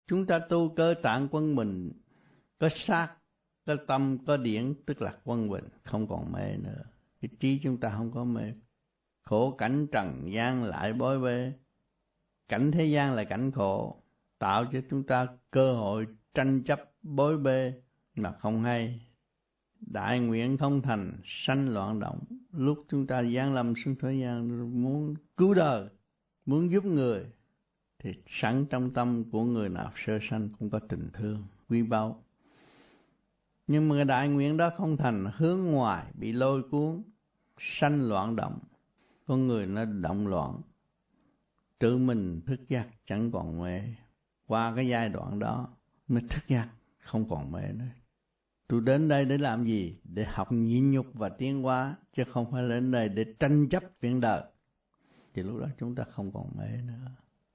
Chúng ta tu cơ tạng quân bình, có xác, có tâm, có điển, tức là quân bình, không còn mê nữa. Cái trí chúng ta không có mê. Khổ cảnh trần gian lại bối bê. Cảnh thế gian là cảnh khổ, tạo cho chúng ta cơ hội tranh chấp bối bê mà không hay. Đại nguyện không thành, sanh loạn động. Lúc chúng ta giáng lâm xuống thế gian muốn cứu đời, muốn giúp người, thì sẵn trong tâm của người nào sơ sanh cũng có tình thương, quý báu. Nhưng mà cái đại nguyện đó không thành, hướng ngoài bị lôi cuốn, sanh loạn động. Con người nó động loạn, tự mình thức giác chẳng còn mê. Qua cái giai đoạn đó mới thức giác không còn mê nữa. Tôi đến đây để làm gì? Để học nhịn nhục và tiến hóa, chứ không phải đến đây để tranh chấp chuyện đời. Thì lúc đó chúng ta không còn mê nữa.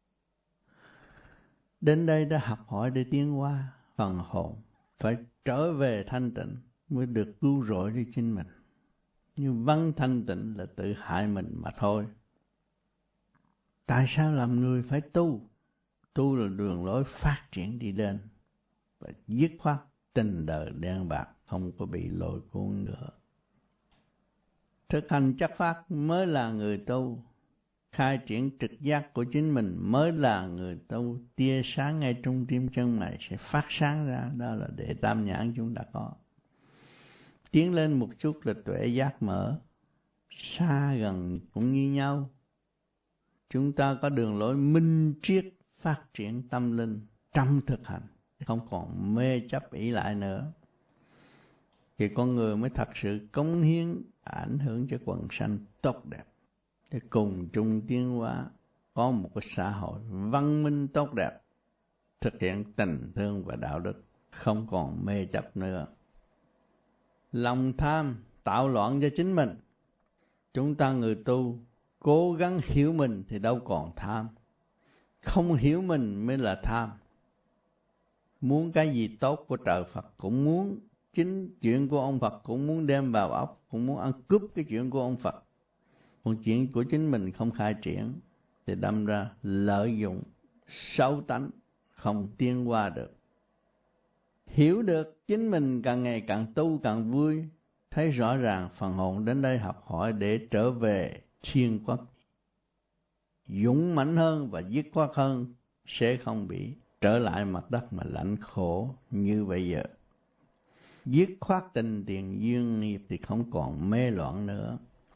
Đến đây đã học hỏi để tiến hóa, phần hồn phải trở về thanh tịnh mới được cứu rỗi đi chính mình. Nhưng vắng thanh tịnh là tự hại mình mà thôi. Tại sao làm người phải tu? Tu là đường lối phát triển đi lên, và dứt khoát tình đời đen bạc, không có bị lôi cuốn nữa. Thực hành chất phát mới là người tu. Khai triển trực giác của chính mình mới là người tu. Tia sáng ngay trong tim chân mày sẽ phát sáng ra, đó là đệ tam nhãn chúng ta có. Tiến lên một chút là tuệ giác mở, xa gần cũng như nhau. Chúng ta có đường lối minh triết phát triển tâm linh trong thực hành, không còn mê chấp ỷ lại nữa. Thì con người mới thật sự cống hiến, ảnh hưởng cho quần sanh tốt đẹp, để cùng chung tiến hóa, có một cái xã hội văn minh tốt đẹp, thực hiện tình thương và đạo đức, không còn mê chấp nữa. Lòng tham tạo loạn cho chính mình. Chúng ta người tu cố gắng hiểu mình thì đâu còn tham. Không hiểu mình mới là tham. Muốn cái gì tốt của trời Phật cũng muốn, chính chuyện của ông Phật cũng muốn đem vào óc, cũng muốn ăn cướp cái chuyện của ông Phật. Còn chuyện của chính mình không khai triển thì đâm ra lợi dụng, xấu tánh, không tiến qua được. Hiểu được chính mình càng ngày càng tu càng vui, thấy rõ ràng phần hồn đến đây học hỏi để trở về thiên quốc, dũng mãnh hơn và dứt khoát hơn, sẽ không bị trở lại mặt đất mà lãnh khổ như bây giờ. Dứt khoát tình tiền duyên nghiệp thì không còn mê loạn nữa.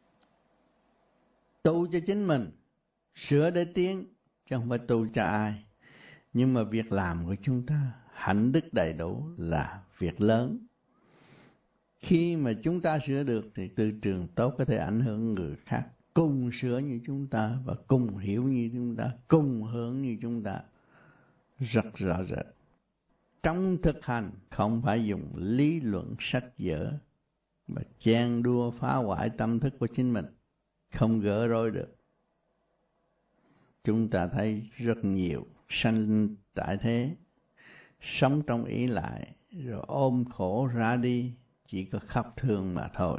Tu cho chính mình, sửa để tiến, chứ không phải tu cho ai. Nhưng mà việc làm của chúng ta, hạnh đức đầy đủ là việc lớn. Khi mà chúng ta sửa được thì từ trường tốt có thể ảnh hưởng người khác, cùng sửa như chúng ta và cùng hiểu như chúng ta, cùng hưởng như chúng ta, rất rõ rệt. Trong thực hành không phải dùng lý luận sách vở mà chen đua phá hoại tâm thức của chính mình, không gỡ rối được. Chúng ta thấy rất nhiều sanh tại thế, sống trong ý lại, rồi ôm khổ ra đi, chỉ có khóc thương mà thôi.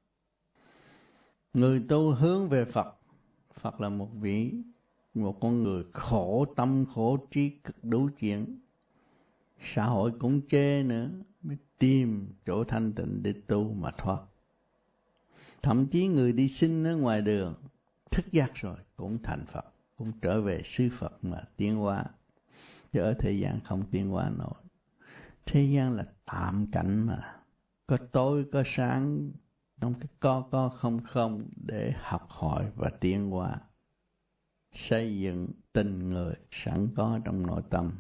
Người tu hướng về Phật, Phật là một con người khổ tâm khổ trí cực đủ chuyện. Xã hội cũng chê nữa, mới tìm chỗ thanh tịnh để tu mà thoát. Thậm chí người đi sinh ở ngoài đường, thức giác rồi cũng thành Phật, cũng trở về xứ Phật mà tiến hóa. Chứ ở thế gian không tiến hóa nổi. Thế gian là tạm cảnh mà, có tối có sáng, trong cái có không không để học hỏi và tiến hóa. Xây dựng tình người sẵn có trong nội tâm.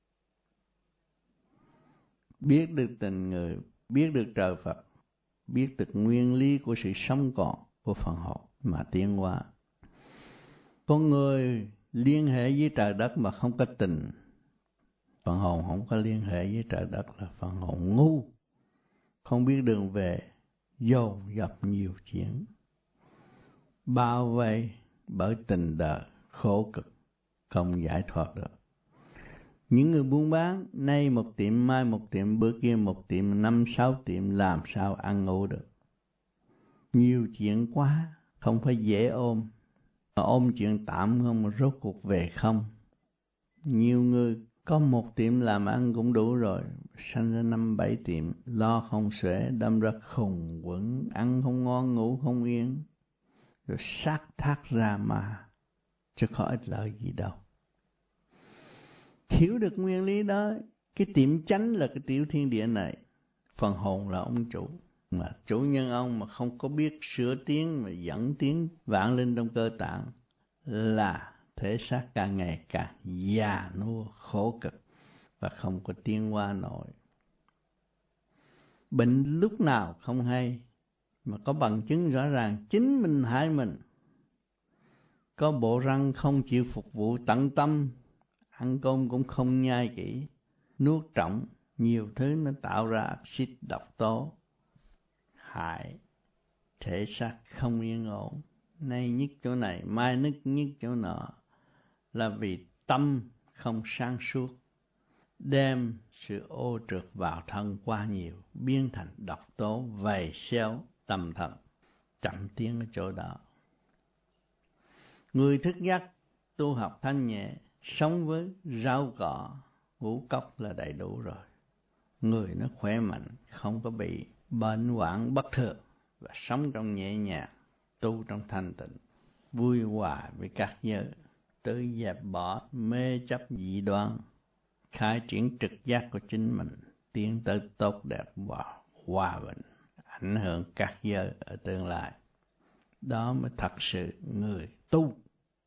Biết được tình người, biết được trời Phật, biết được nguyên lý của sự sống còn của phần hồn mà tiến hóa. Con người liên hệ với trời đất mà không có tình, phần hồn không có liên hệ với trời đất là phần hồn ngu, không biết đường về, dồn dập nhiều chuyện, bao vây bởi tình đời khổ cực, không giải thoát được. Những người buôn bán, nay một tiệm, mai một tiệm, bữa kia một tiệm, 5-6 tiệm, làm sao ăn ngủ được. Nhiều chuyện quá, không phải dễ ôm. Mà ôm chuyện tạm không mà rốt cuộc về không. Nhiều người Có một tiệm làm ăn cũng đủ rồi, sanh ra 5-7 tiệm, lo không xuể, đâm ra khùng quẫn, ăn không ngon, ngủ không yên, rồi sát thác ra mà, chứ có ích lợi gì đâu. Hiểu được nguyên lý đó, cái tiệm chánh là cái tiểu thiên địa này, phần hồn là ông chủ, mà chủ nhân ông mà không có biết sửa tiến mà dẫn tiến vạn linh trong cơ tạng là thể xác càng ngày càng già nua khổ cực và không có tiến hóa nổi. Bệnh lúc nào không hay, mà có bằng chứng rõ ràng chính mình hại mình. Có bộ răng không chịu phục vụ tận tâm, ăn cơm cũng không nhai kỹ, nuốt trọng nhiều thứ, nó tạo ra axit độc tố hại thể xác không yên ổn, nay nhức chỗ này mai nhức chỗ nọ, là vì tâm không sáng suốt, đem sự ô trượt vào thân quá nhiều, biến thành độc tố vầy xéo tâm thần, chậm tiến ở chỗ đó. Người thức giấc tu học thanh nhẹ, sống với rau cỏ ngũ cốc là đầy đủ rồi. Người nó khỏe mạnh, không có bị bệnh hoạn bất thường, và sống trong nhẹ nhàng, tu trong thanh tịnh, vui hòa với các giới, tự dẹp bỏ mê chấp dị đoan, khai triển trực giác của chính mình, tiến tới tốt đẹp và hòa bình, ảnh hưởng các giới ở tương lai. Đó mới thật sự người tu.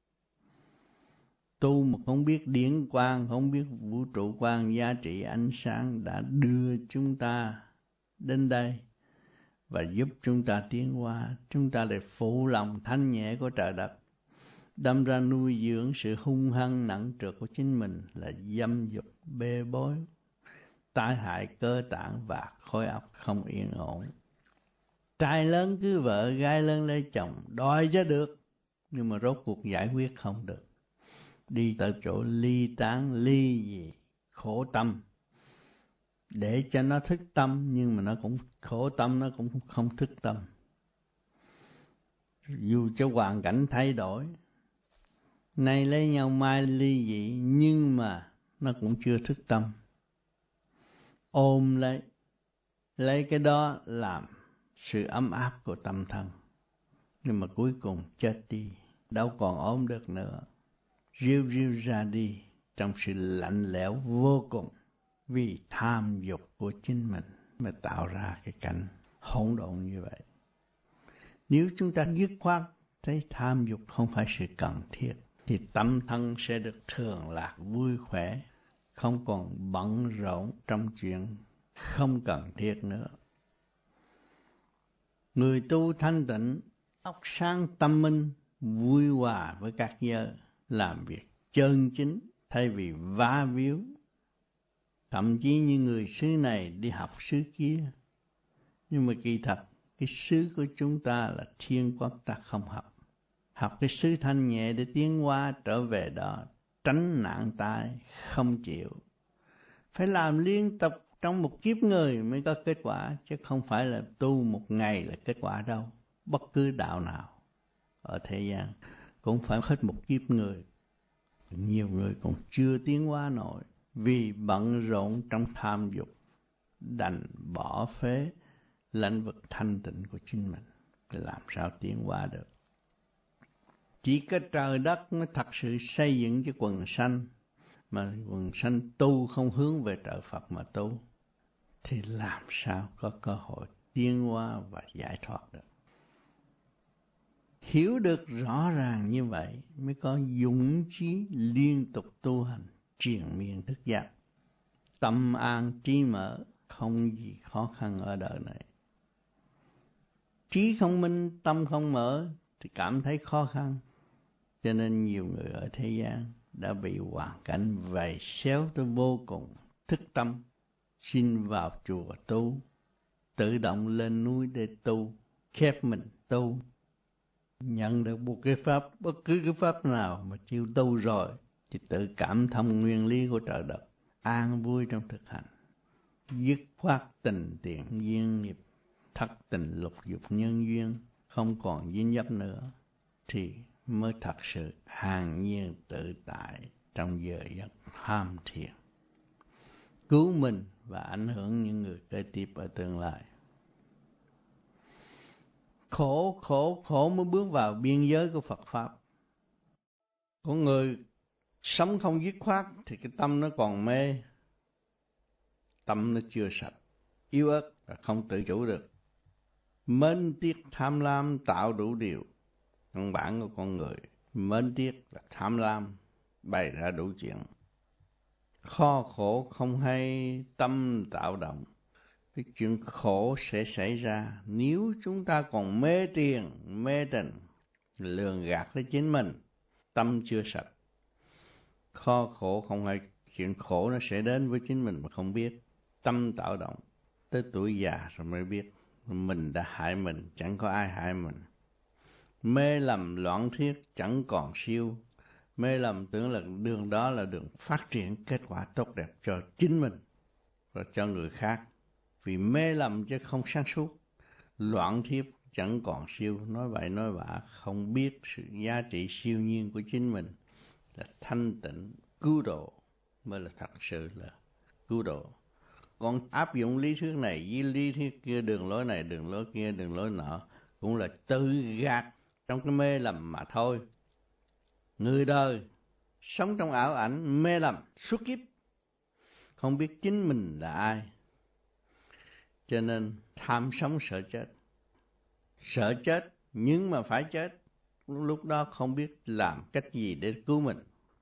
Tu mà không biết điển quang, không biết vũ trụ quang, giá trị ánh sáng đã đưa chúng ta đến đây và giúp chúng ta tiến hóa. Chúng ta lại phụ lòng thanh nhẹ của trời đất, đâm ra nuôi dưỡng sự hung hăng nặng trược của chính mình là dâm dục, bê bối, tai hại cơ tạng và khối óc không yên ổn. Trai lớn cưới vợ, gái lớn lấy chồng, đòi cho được, nhưng mà rốt cuộc giải quyết không được. Đi tới chỗ ly tán, ly gì, khổ tâm, để cho nó thức tâm, nhưng mà nó cũng khổ tâm, nó cũng không thức tâm. Dù cho hoàn cảnh thay đổi, nay lấy nhau mai ly dị, nhưng mà nó cũng chưa thức tâm. Ôm lấy cái đó làm sự ấm áp của tâm thân, nhưng mà cuối cùng chết đi, đâu còn ôm được nữa. Riu riu ra đi trong sự lạnh lẽo vô cùng, vì tham dục của chính mình mà tạo ra cái cảnh hỗn độn như vậy. Nếu chúng ta dứt khoát thấy tham dục không phải sự cần thiết, thì tâm thân sẽ được thường lạc vui khỏe, không còn bận rộn trong chuyện không cần thiết nữa. Người tu thanh tịnh, óc sáng tâm minh, vui hòa với các giới, làm việc chân chính thay vì vá víu. Thậm chí như người xứ này đi học xứ kia, nhưng mà kỳ thật cái xứ của chúng ta là thiên quốc, ta không học. Học cái xứ thanh nhẹ để tiến hóa trở về đó, tránh nạn tai, không chịu. Phải làm liên tục trong một kiếp người mới có kết quả, chứ không phải là tu một ngày là kết quả đâu. Bất cứ đạo nào ở thế gian cũng phải hết một kiếp người. Nhiều người còn chưa tiến hóa nổi vì bận rộn trong tham dục, đành bỏ phế lãnh vực thanh tịnh của chính mình, thì làm sao tiến hóa được. Chỉ có trời đất mới thật sự xây dựng cho quần sanh, mà quần sanh tu không hướng về trời Phật mà tu, thì làm sao có cơ hội tiến hóa và giải thoát được. Hiểu được rõ ràng như vậy mới có dũng chí liên tục tu hành, triền miên thức giác. Tâm an trí mở, không gì khó khăn ở đời này. Trí không minh, tâm không mở thì cảm thấy khó khăn. Cho nên nhiều người ở thế gian đã bị hoàn cảnh vầy xéo tới vô cùng, thức tâm, xin vào chùa tu, tự động lên núi để tu, khép mình tu. Nhận được một cái pháp, bất cứ cái pháp nào mà chịu tu rồi, thì tự cảm thông nguyên lý của trời đất, an vui trong thực hành, dứt khoát tình tiền duyên nghiệp, thất tình lục dục nhân duyên, không còn dính dấp nữa, thì mới thật sự an nhiên tự tại trong giờ giấc tham thiền. cứu mình và ảnh hưởng những người kế tiếp ở tương lai. Khổ mới bước vào biên giới của Phật Pháp. Con người sống không dứt khoát thì cái tâm nó còn mê, tâm nó chưa sạch, yếu ớt và không tự chủ được. Mến tiếc tham lam tạo đủ điều. Căn bản của con người mến tiếc và tham lam bày ra đủ chuyện. Kho khổ không hay tâm tạo động. Cái chuyện khổ sẽ xảy ra nếu chúng ta còn mê tiền, mê tình, lường gạt lấy chính mình, tâm chưa sạch. Kho khổ không hay, chuyện khổ nó sẽ đến với chính mình mà không biết. Tâm tạo động, tới tuổi già rồi mới biết mình đã hại mình, chẳng có ai hại mình. Mê lầm loạn thiết chẳng còn siêu. Mê lầm tưởng là đường đó là đường phát triển kết quả tốt đẹp cho chính mình và cho người khác. Vì mê lầm chứ không sáng suốt. Loạn thiết chẳng còn siêu, nói bậy nói bạ, không biết sự giá trị siêu nhiên của chính mình là thanh tịnh, cứu độ mới là thật sự là cứu độ. Còn áp dụng lý thuyết này với lý thuyết kia, đường lối này, đường lối kia, đường lối nọ, cũng là tự gạt trong cái mê lầm mà thôi. Người đời sống trong ảo ảnh mê lầm suốt kiếp, không biết chính mình là ai, cho nên tham sống sợ chết. Sợ chết nhưng mà phải chết, lúc đó không biết làm cách gì để cứu mình.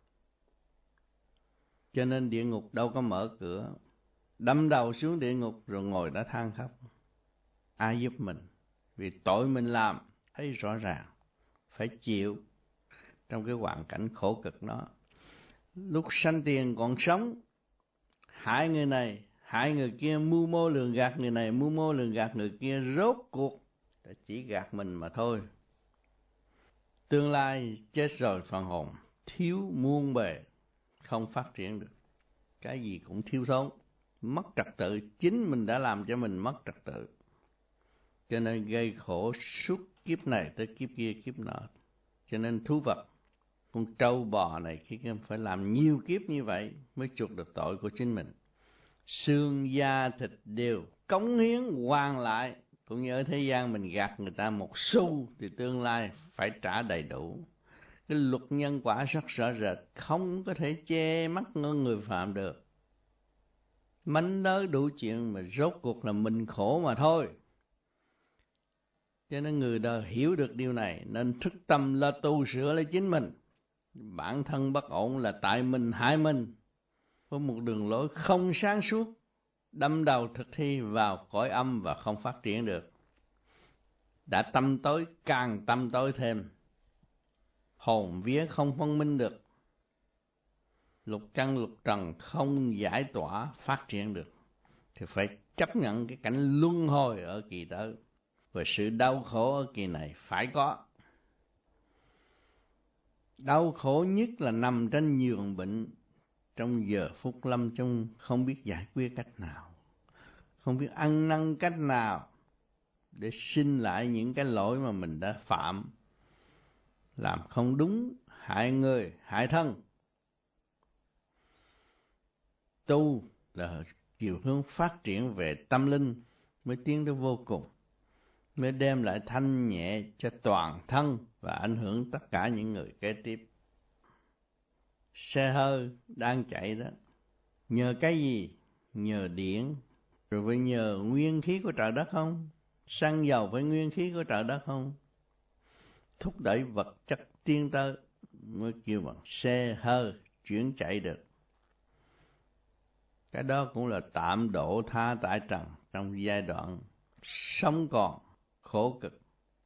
Cho nên địa ngục đâu có mở cửa, đâm đầu xuống địa ngục rồi ngồi đã than khóc. Ai giúp mình? Vì tội mình làm thấy rõ ràng, phải chịu trong cái hoàn cảnh khổ cực đó. Lúc sanh tiền còn sống, hại người này, hại người kia, mưu mô lường gạt người này, mưu mô lường gạt người kia, rốt cuộc chỉ gạt mình mà thôi. Tương lai chết rồi phần hồn thiếu muôn bề, không phát triển được, cái gì cũng thiếu thốn, mất trật tự, chính mình đã làm cho mình mất trật tự, cho nên gây khổ suốt kiếp này tới kiếp kia kiếp nọ. Cho nên thú vật, con trâu bò này khi phải làm nhiều kiếp như vậy mới chuộc được tội của chính mình. Xương da thịt đều cống hiến hoàn lại, cũng như ở thế gian mình gạt người ta một xu thì tương lai phải trả đầy đủ. Cái luật nhân quả rất rõ rệt, không có thể che mắt người phạm được. Mánh đớ đủ chuyện mà rốt cuộc là mình khổ mà thôi. Cho nên người đời hiểu được điều này nên thức tâm là tu sửa lấy chính mình. Bản thân bất ổn là tại mình hại mình. Có một đường lối không sáng suốt, đâm đầu thực thi vào cõi âm và không phát triển được. Đã tâm tối càng tâm tối thêm, hồn vía không phân minh được, lục căn lục trần không giải tỏa phát triển được, thì phải chấp nhận cái cảnh luân hồi ở kỳ tới, và sự đau khổ ở kỳ này phải có. Đau khổ nhất là nằm trên giường bệnh trong giờ phút lâm chung, không biết giải quyết cách nào, không biết ăn năn cách nào để xin lại những cái lỗi mà mình đã phạm, làm không đúng, hại người, hại thân. Tu là chiều hướng phát triển về tâm linh mới tiến tới vô cùng, mới đem lại thanh nhẹ cho toàn thân và ảnh hưởng tất cả những người kế tiếp. Xe hơi đang chạy đó, nhờ cái gì? Nhờ điện, rồi phải nhờ nguyên khí của trời đất không? Xăng dầu phải nguyên khí của trời đất không? Thúc đẩy vật chất tiến tới mới kêu bằng xe hơi chuyển chạy được. Cái đó cũng là tạm độ tha tại trần trong giai đoạn sống còn khổ cực.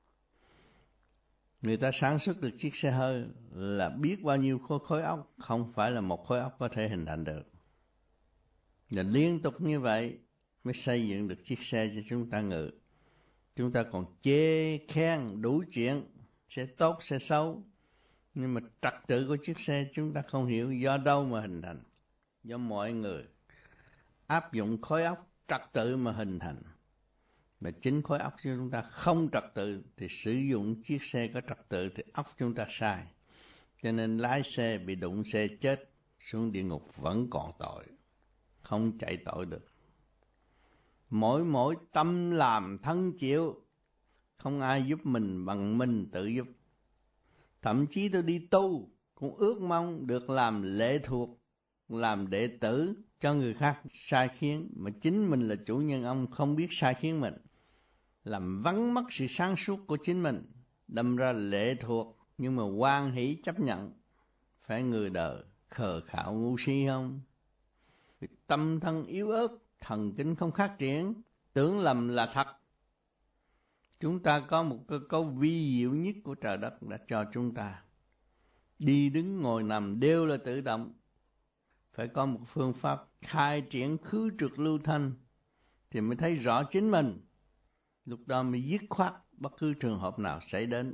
Người ta sản xuất được chiếc xe hơi là biết bao nhiêu khối óc, không phải là một khối óc có thể hình thành được. Và liên tục như vậy mới xây dựng được chiếc xe cho chúng ta ngự. Chúng ta còn chê khen đủ chuyện, xe tốt, xe xấu, nhưng mà trật tự của chiếc xe chúng ta không hiểu do đâu mà hình thành. Do mọi người áp dụng khối óc trật tự mà hình thành. Mà chính khối óc của chúng ta không trật tự thì sử dụng chiếc xe có trật tự thì óc chúng ta sai. Cho nên lái xe bị đụng xe chết xuống địa ngục vẫn còn tội. không chạy tội được. Mỗi tâm làm thân chịu, không ai giúp mình bằng mình tự giúp. Thậm chí tôi đi tu cũng ước mong được làm lệ thuộc, làm đệ tử cho người khác sai khiến, mà chính mình là chủ nhân ông không biết sai khiến mình, làm vắng mất sự sáng suốt của chính mình, đâm ra lệ thuộc nhưng mà hoan hỷ chấp nhận. Phải người đời khờ khạo ngu si không? Vì tâm thân yếu ớt, thần kinh không phát triển, tưởng lầm là thật. Chúng ta có một cơ cấu vi diệu nhất của trời đất đã cho chúng ta. Đi đứng ngồi nằm đều là tự động. Phải có một phương pháp khai triển khứ trượt lưu thanh thì mới thấy rõ chính mình. Lúc đó mới dứt khoát bất cứ trường hợp nào xảy đến.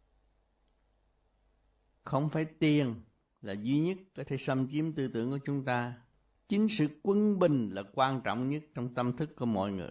Không phải tiền là duy nhất có thể xâm chiếm tư tưởng của chúng ta. Chính sự quân bình là quan trọng nhất trong tâm thức của mọi người.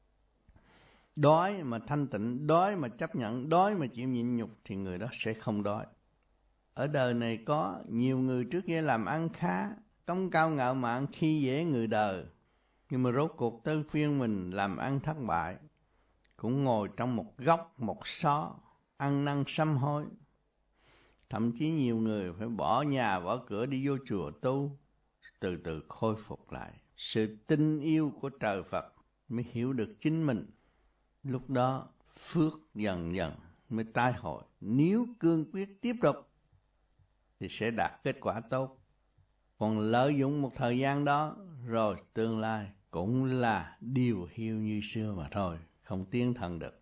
Đói mà thanh tịnh, đói mà chấp nhận, đói mà chịu nhịn nhục thì người đó sẽ không đói. Ở đời này có nhiều người trước kia làm ăn khá, cống cao ngạo mạn khi dễ người đời, nhưng mà rốt cuộc tới phiên mình làm ăn thất bại, cũng ngồi trong một góc, một xó, ăn năn sám hối. Thậm chí nhiều người phải bỏ nhà, bỏ cửa đi vô chùa tu, từ từ khôi phục lại. Sự tin yêu của trời Phật mới hiểu được chính mình. Lúc đó phước dần dần mới tái hội. Nếu cương quyết tiếp tục thì sẽ đạt kết quả tốt. Còn lợi dụng một thời gian đó rồi tương lai cũng là điều hiu như xưa mà thôi, không tiến thần được.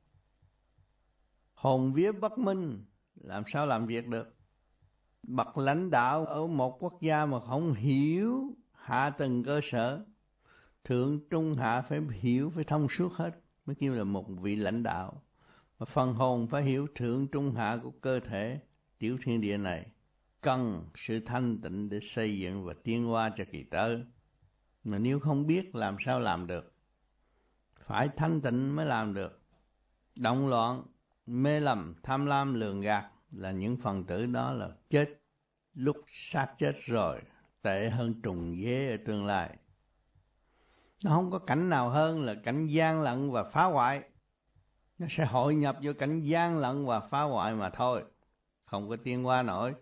Hồn vía bất minh làm sao làm việc được? Bậc lãnh đạo ở một quốc gia mà không hiểu hạ tầng cơ sở, thượng trung hạ phải hiểu, phải thông suốt hết mới kêu là một vị lãnh đạo. Mà phần hồn phải hiểu thượng trung hạ của cơ thể tiểu thiên địa này, cần sự thanh tịnh để xây dựng và tiến hóa cho kỳ tới. Mà nếu không biết làm sao làm được? Phải thanh tịnh mới làm được. Động loạn, mê lầm, tham lam, lường gạt là những phần tử đó là chết lúc xác chết rồi, tệ hơn trùng dế ở tương lai. Nó không có cảnh nào hơn là cảnh gian lận và phá hoại. Nó sẽ hội nhập vô cảnh gian lận và phá hoại mà thôi, không có tiến hóa nổi.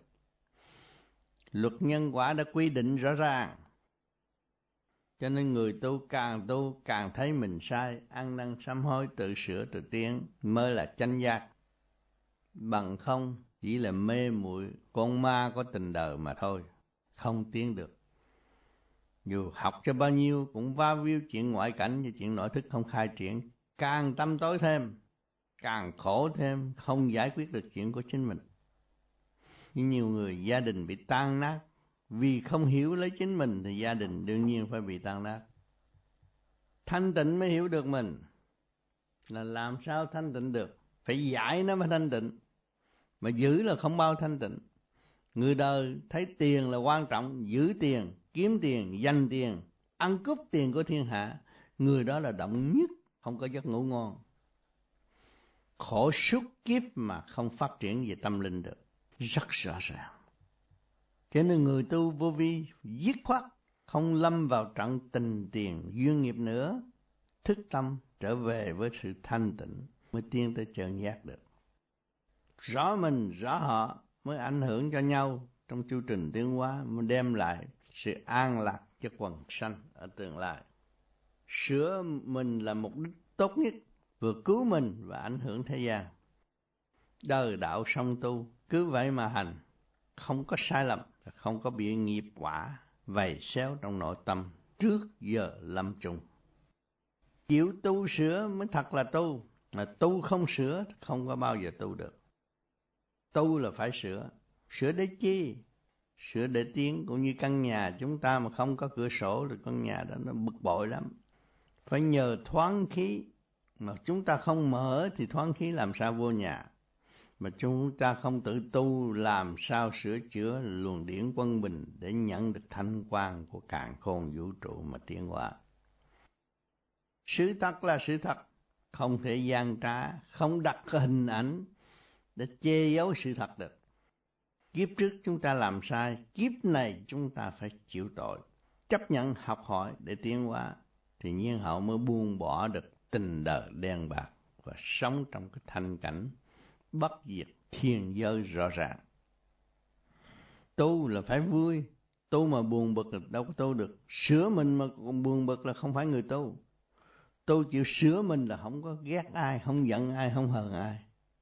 Luật nhân quả đã quy định rõ ràng, cho nên người tu càng thấy mình sai, ăn năn sám hối, tự sửa tự tiến mới là chánh giác. Bằng không chỉ là mê muội con ma có tình đời mà thôi, không tiến được. Dù học cho bao nhiêu cũng va víu chuyện ngoại cảnh và chuyện nội thức không khai triển, càng tâm tối thêm, càng khổ thêm, không giải quyết được chuyện của chính mình. Như nhiều người gia đình bị tan nát vì không hiểu lấy chính mình thì gia đình đương nhiên phải bị tan nát. Thanh tịnh mới hiểu được mình, là làm sao thanh tịnh được? Phải giải nó mới thanh tịnh, mà giữ là không bao thanh tịnh. Người đời thấy tiền là quan trọng, giữ tiền, kiếm tiền, dành tiền, ăn cướp tiền của thiên hạ, người đó là động nhất, không có giấc ngủ ngon. Khổ suốt kiếp mà không phát triển về tâm linh được, rất rõ ràng. Cho nên người tu vô vi dứt khoát không lâm vào trận tình tiền duyên nghiệp nữa, thức tâm trở về với sự thanh tịnh mới tiến tới chân giác được. Rõ mình rõ họ mới ảnh hưởng cho nhau trong chu trình tiến hóa, mới đem lại sự an lạc cho quần sanh ở tương lai. Sửa mình là mục đích tốt nhất, vừa cứu mình và ảnh hưởng thế gian. Đời đạo song tu, cứ vậy mà hành, không có sai lầm, không có bị nghiệp quả vầy xéo trong nội tâm trước giờ lâm chung. Chịu tu sửa mới thật là tu, mà tu không sửa không có bao giờ tu được. Tu là phải sửa, sửa để chi? Sửa để tiến. Cũng như căn nhà chúng ta mà không có cửa sổ thì con nhà đó nó bực bội lắm. Phải nhờ thoáng khí, mà chúng ta không mở thì thoáng khí làm sao vô nhà. Mà chúng ta không tự tu làm sao sửa chữa luồng điển quân bình để nhận được thanh quang của càn khôn vũ trụ mà tiến hóa. Sự thật là sự thật, không thể gian trá, không đặt hình ảnh để che giấu sự thật được. Kiếp trước chúng ta làm sai, kiếp này chúng ta phải chịu tội. chấp nhận học hỏi để tiến hóa, thì nhiên hậu mới buông bỏ được tình đời đen bạc và sống trong cái thanh cảnh bất diệt thiên giới rõ ràng. Tu là phải vui, tu mà buồn bực là đâu có tu được. Sửa mình mà còn buồn bực là không phải người tu. Tu chịu sửa mình là không có ghét ai, không giận ai, không hờn ai.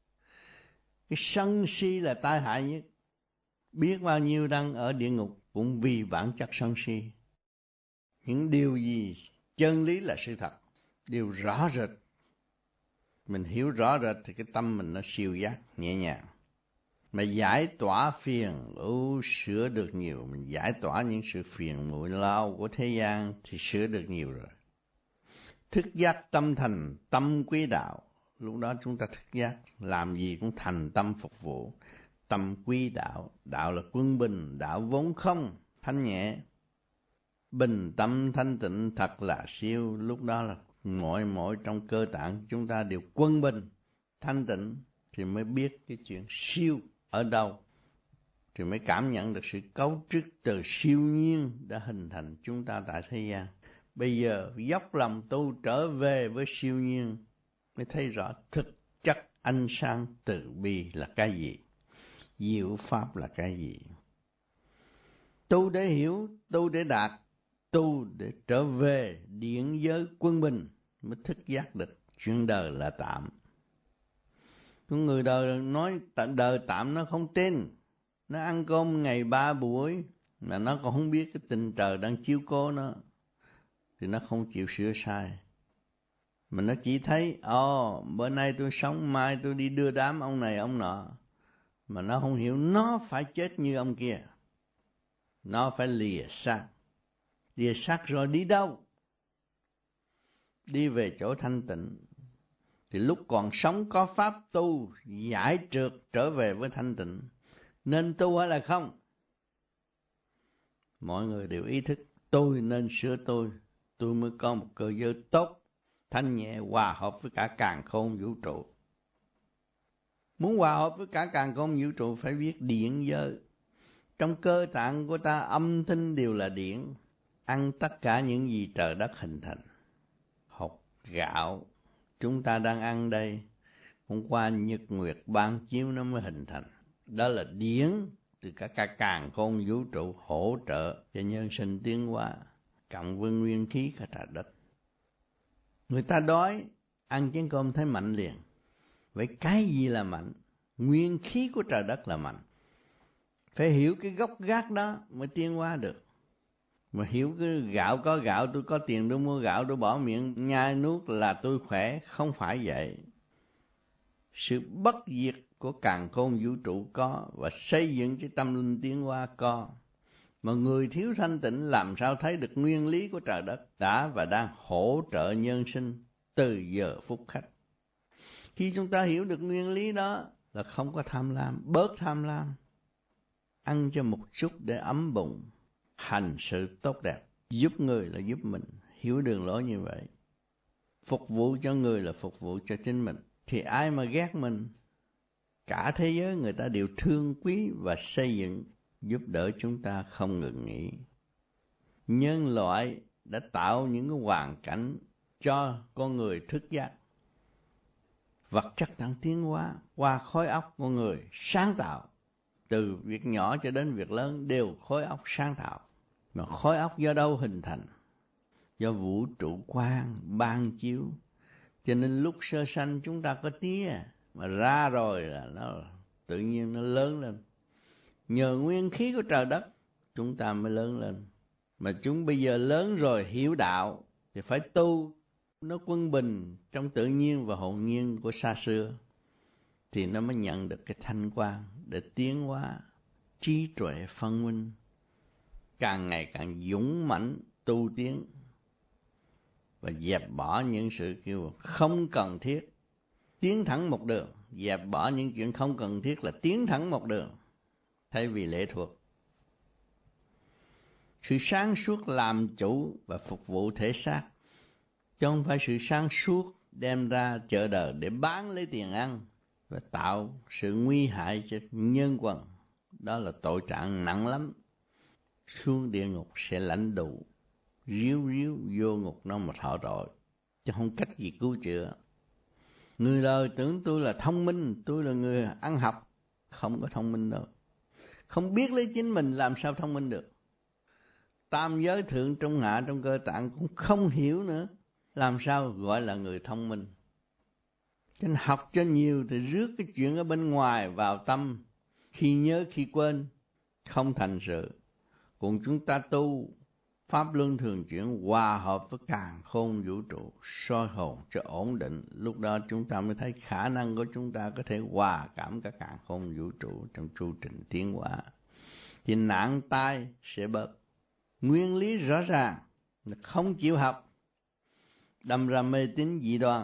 Cái sân si là tai hại nhất. Biết bao nhiêu đang ở địa ngục cũng vì bản chất sân si. Những điều gì chân lý là sự thật, điều rõ rệt. Mình hiểu rõ rệt thì cái tâm mình nó siêu giác, nhẹ nhàng. Mà giải tỏa phiền sửa được nhiều. Mình giải tỏa những sự phiền muội lao của thế gian thì sửa được nhiều rồi. Thức giác tâm thành, tâm quý đạo. Lúc đó chúng ta thức giác, làm gì cũng thành tâm phục vụ. Tâm quý đạo, đạo là quân bình, đạo vốn không, thanh nhẹ. Bình tâm thanh tịnh thật là siêu. Lúc đó là mỗi trong cơ tạng chúng ta đều quân bình, thanh tịnh, thì mới biết cái chuyện siêu ở đâu, thì mới cảm nhận được sự cấu trúc từ siêu nhiên đã hình thành chúng ta tại thế gian. Bây giờ dốc lòng tu trở về với siêu nhiên, mới thấy rõ thực chất ánh sáng từ bi là cái gì, diệu pháp là cái gì. Tu để hiểu, tu để đạt, tu để trở về điện giới quân bình, mới thức giác được chuyện đời là tạm. Con người đời nói đời tạm nó không tin. Nó ăn cơm ngày 3 buổi mà nó còn không biết cái tình trời đang chiếu cố nó, thì nó không chịu sửa sai. Mà nó chỉ thấy bữa nay tôi sống, mai tôi đi đưa đám ông này ông nọ. Mà nó không hiểu nó phải chết như ông kia. Nó phải lìa xác. Lìa xác rồi đi đâu? Đi về chỗ thanh tịnh. Thì lúc còn sống có pháp tu giải trượt trở về với thanh tịnh. Nên tu hay là không? Mọi người đều ý thức tôi nên sửa tôi mới có một cơ giới tốt, thanh nhẹ, hòa hợp với cả càn khôn vũ trụ. Muốn hòa hợp với cả càn khôn vũ trụ phải biết điện giới. Trong cơ tạng của ta âm thanh đều là điện, ăn tất cả những gì trời đất hình thành. Hột gạo chúng ta đang ăn đây, hôm qua nhật nguyệt ban chiếu nó mới hình thành. Đó là điển từ cả càn khôn vũ trụ hỗ trợ cho nhân sinh tiến hóa, cộng với nguyên khí cả trời đất. Người ta đói, ăn chén cơm thấy mạnh liền. Vậy cái gì là mạnh? Nguyên khí của trời đất là mạnh. Phải hiểu cái gốc gác đó mới tiến hóa được. Mà hiểu cái gạo có gạo, tôi có tiền tôi mua gạo, tôi bỏ miệng nhai nuốt là tôi khỏe, không phải vậy. Sự bất diệt của càn khôn vũ trụ có, và xây dựng cái tâm linh tiến hóa có. Mà người thiếu thanh tịnh làm sao thấy được nguyên lý của trời đất đã và đang hỗ trợ nhân sinh từ giờ phút khắc. Khi chúng ta hiểu được nguyên lý đó là không có tham lam, bớt tham lam. Ăn cho một chút để ấm bụng, hành sự tốt đẹp, giúp người là giúp mình, hiểu đường lối như vậy. Phục vụ cho người là phục vụ cho chính mình. Thì ai mà ghét mình, cả thế giới người ta đều thương quý và xây dựng, giúp đỡ chúng ta không ngừng nghỉ. Nhân loại đã tạo những cái hoàn cảnh cho con người thức giác. Vật chất đang tiến hóa qua khối óc con người sáng tạo. Từ việc nhỏ cho đến việc lớn đều khối óc sáng tạo. Mà khối óc do đâu hình thành? Do vũ trụ quang ban chiếu. Cho nên lúc sơ sanh chúng ta có tía, mà ra rồi là nó tự nhiên nó lớn lên. Nhờ nguyên khí của trời đất chúng ta mới lớn lên. Mà chúng bây giờ lớn rồi hiểu đạo thì phải tu nó quân bình trong tự nhiên và hồn nhiên của xa xưa, thì nó mới nhận được cái thanh quang để tiến hóa trí tuệ phân minh, càng ngày càng dũng mãnh tu tiến và dẹp bỏ những sự kêu không cần thiết, tiến thẳng một đường. Dẹp bỏ những chuyện không cần thiết là tiến thẳng một đường, thay vì lệ thuộc. Sự sáng suốt làm chủ và phục vụ thể xác, chứ không phải sự sáng suốt đem ra chợ đời để bán lấy tiền ăn và tạo sự nguy hại cho nhân quần. Đó là tội trạng nặng lắm. Xuống địa ngục sẽ lãnh đủ ríu ríu vô ngục nó mà thọ tội, chứ không cách gì cứu chữa. Người đời tưởng tôi là thông minh, tôi là người ăn học, không có thông minh đâu. Không biết lấy chính mình làm sao thông minh được. Tam giới thượng trung hạ trong cơ tạng cũng không hiểu nữa, làm sao gọi là người thông minh. Cho nên học cho nhiều thì rước cái chuyện ở bên ngoài vào tâm, khi nhớ khi quên, không thành sự. Còn chúng ta tu pháp luân thường chuyển, hòa hợp với càn khôn vũ trụ, soi hồn cho ổn định, lúc đó chúng ta mới thấy khả năng của chúng ta có thể hòa cảm cả càn khôn vũ trụ trong chu trình tiến hóa, thì nạn tai sẽ bớt. Nguyên lý rõ ràng là không chịu học, đâm ra mê tín dị đoan.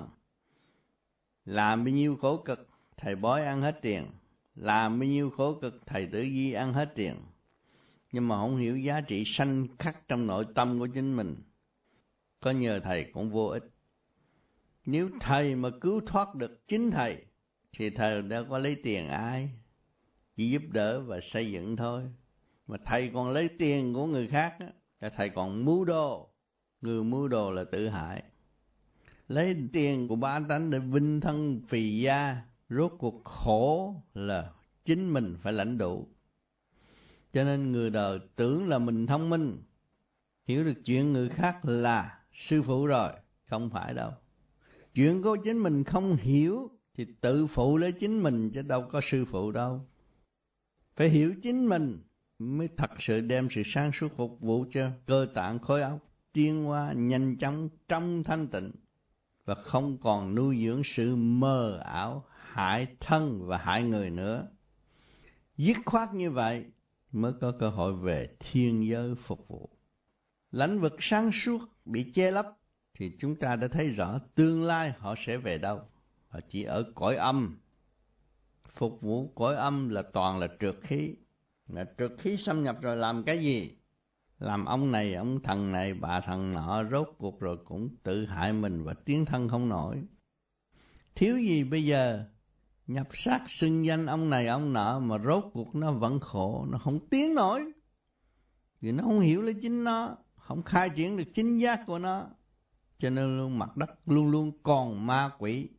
Làm bao nhiêu khổ cực, thầy bói ăn hết tiền. Làm bao nhiêu khổ cực, thầy tử vi ăn hết tiền. Nhưng mà không hiểu giá trị sanh khắc trong nội tâm của chính mình, có nhờ thầy cũng vô ích. Nếu thầy mà cứu thoát được chính thầy, thì thầy đã có lấy tiền ai, chỉ giúp đỡ và xây dựng thôi. Mà thầy còn lấy tiền của người khác á, là thầy còn mưu đồ. Người mưu đồ là tự hại. Lấy tiền của ba tánh để vinh thân phì gia, rốt cuộc khổ là chính mình phải lãnh đủ. Cho nên người đời tưởng là mình thông minh, hiểu được chuyện người khác là sư phụ rồi. Không phải đâu. Chuyện của chính mình không hiểu thì tự phụ lấy chính mình, chứ đâu có sư phụ đâu. Phải hiểu chính mình mới thật sự đem sự sáng suốt phục vụ cho cơ tạng khối óc tiến hóa nhanh chóng trong thanh tịnh, và không còn nuôi dưỡng sự mơ ảo hại thân và hại người nữa. Dứt khoát như vậy mới có cơ hội về thiên giới phục vụ. Lãnh vực sáng suốt bị che lấp thì chúng ta đã thấy rõ tương lai họ sẽ về đâu. Họ chỉ ở cõi âm. Phục vụ cõi âm là toàn là trượt khí. Là trượt khí xâm nhập rồi làm cái gì? Làm ông này, ông thần này, bà thần nọ, rốt cuộc rồi cũng tự hại mình và tiến thân không nổi. Thiếu gì bây giờ? Nhập xác xưng danh ông này ông nọ mà rốt cuộc nó vẫn khổ, nó không tiến nổi. Vì nó không hiểu lấy chính nó, không khai triển được chính giác của nó. Cho nên luôn mặt đất luôn luôn còn ma quỷ.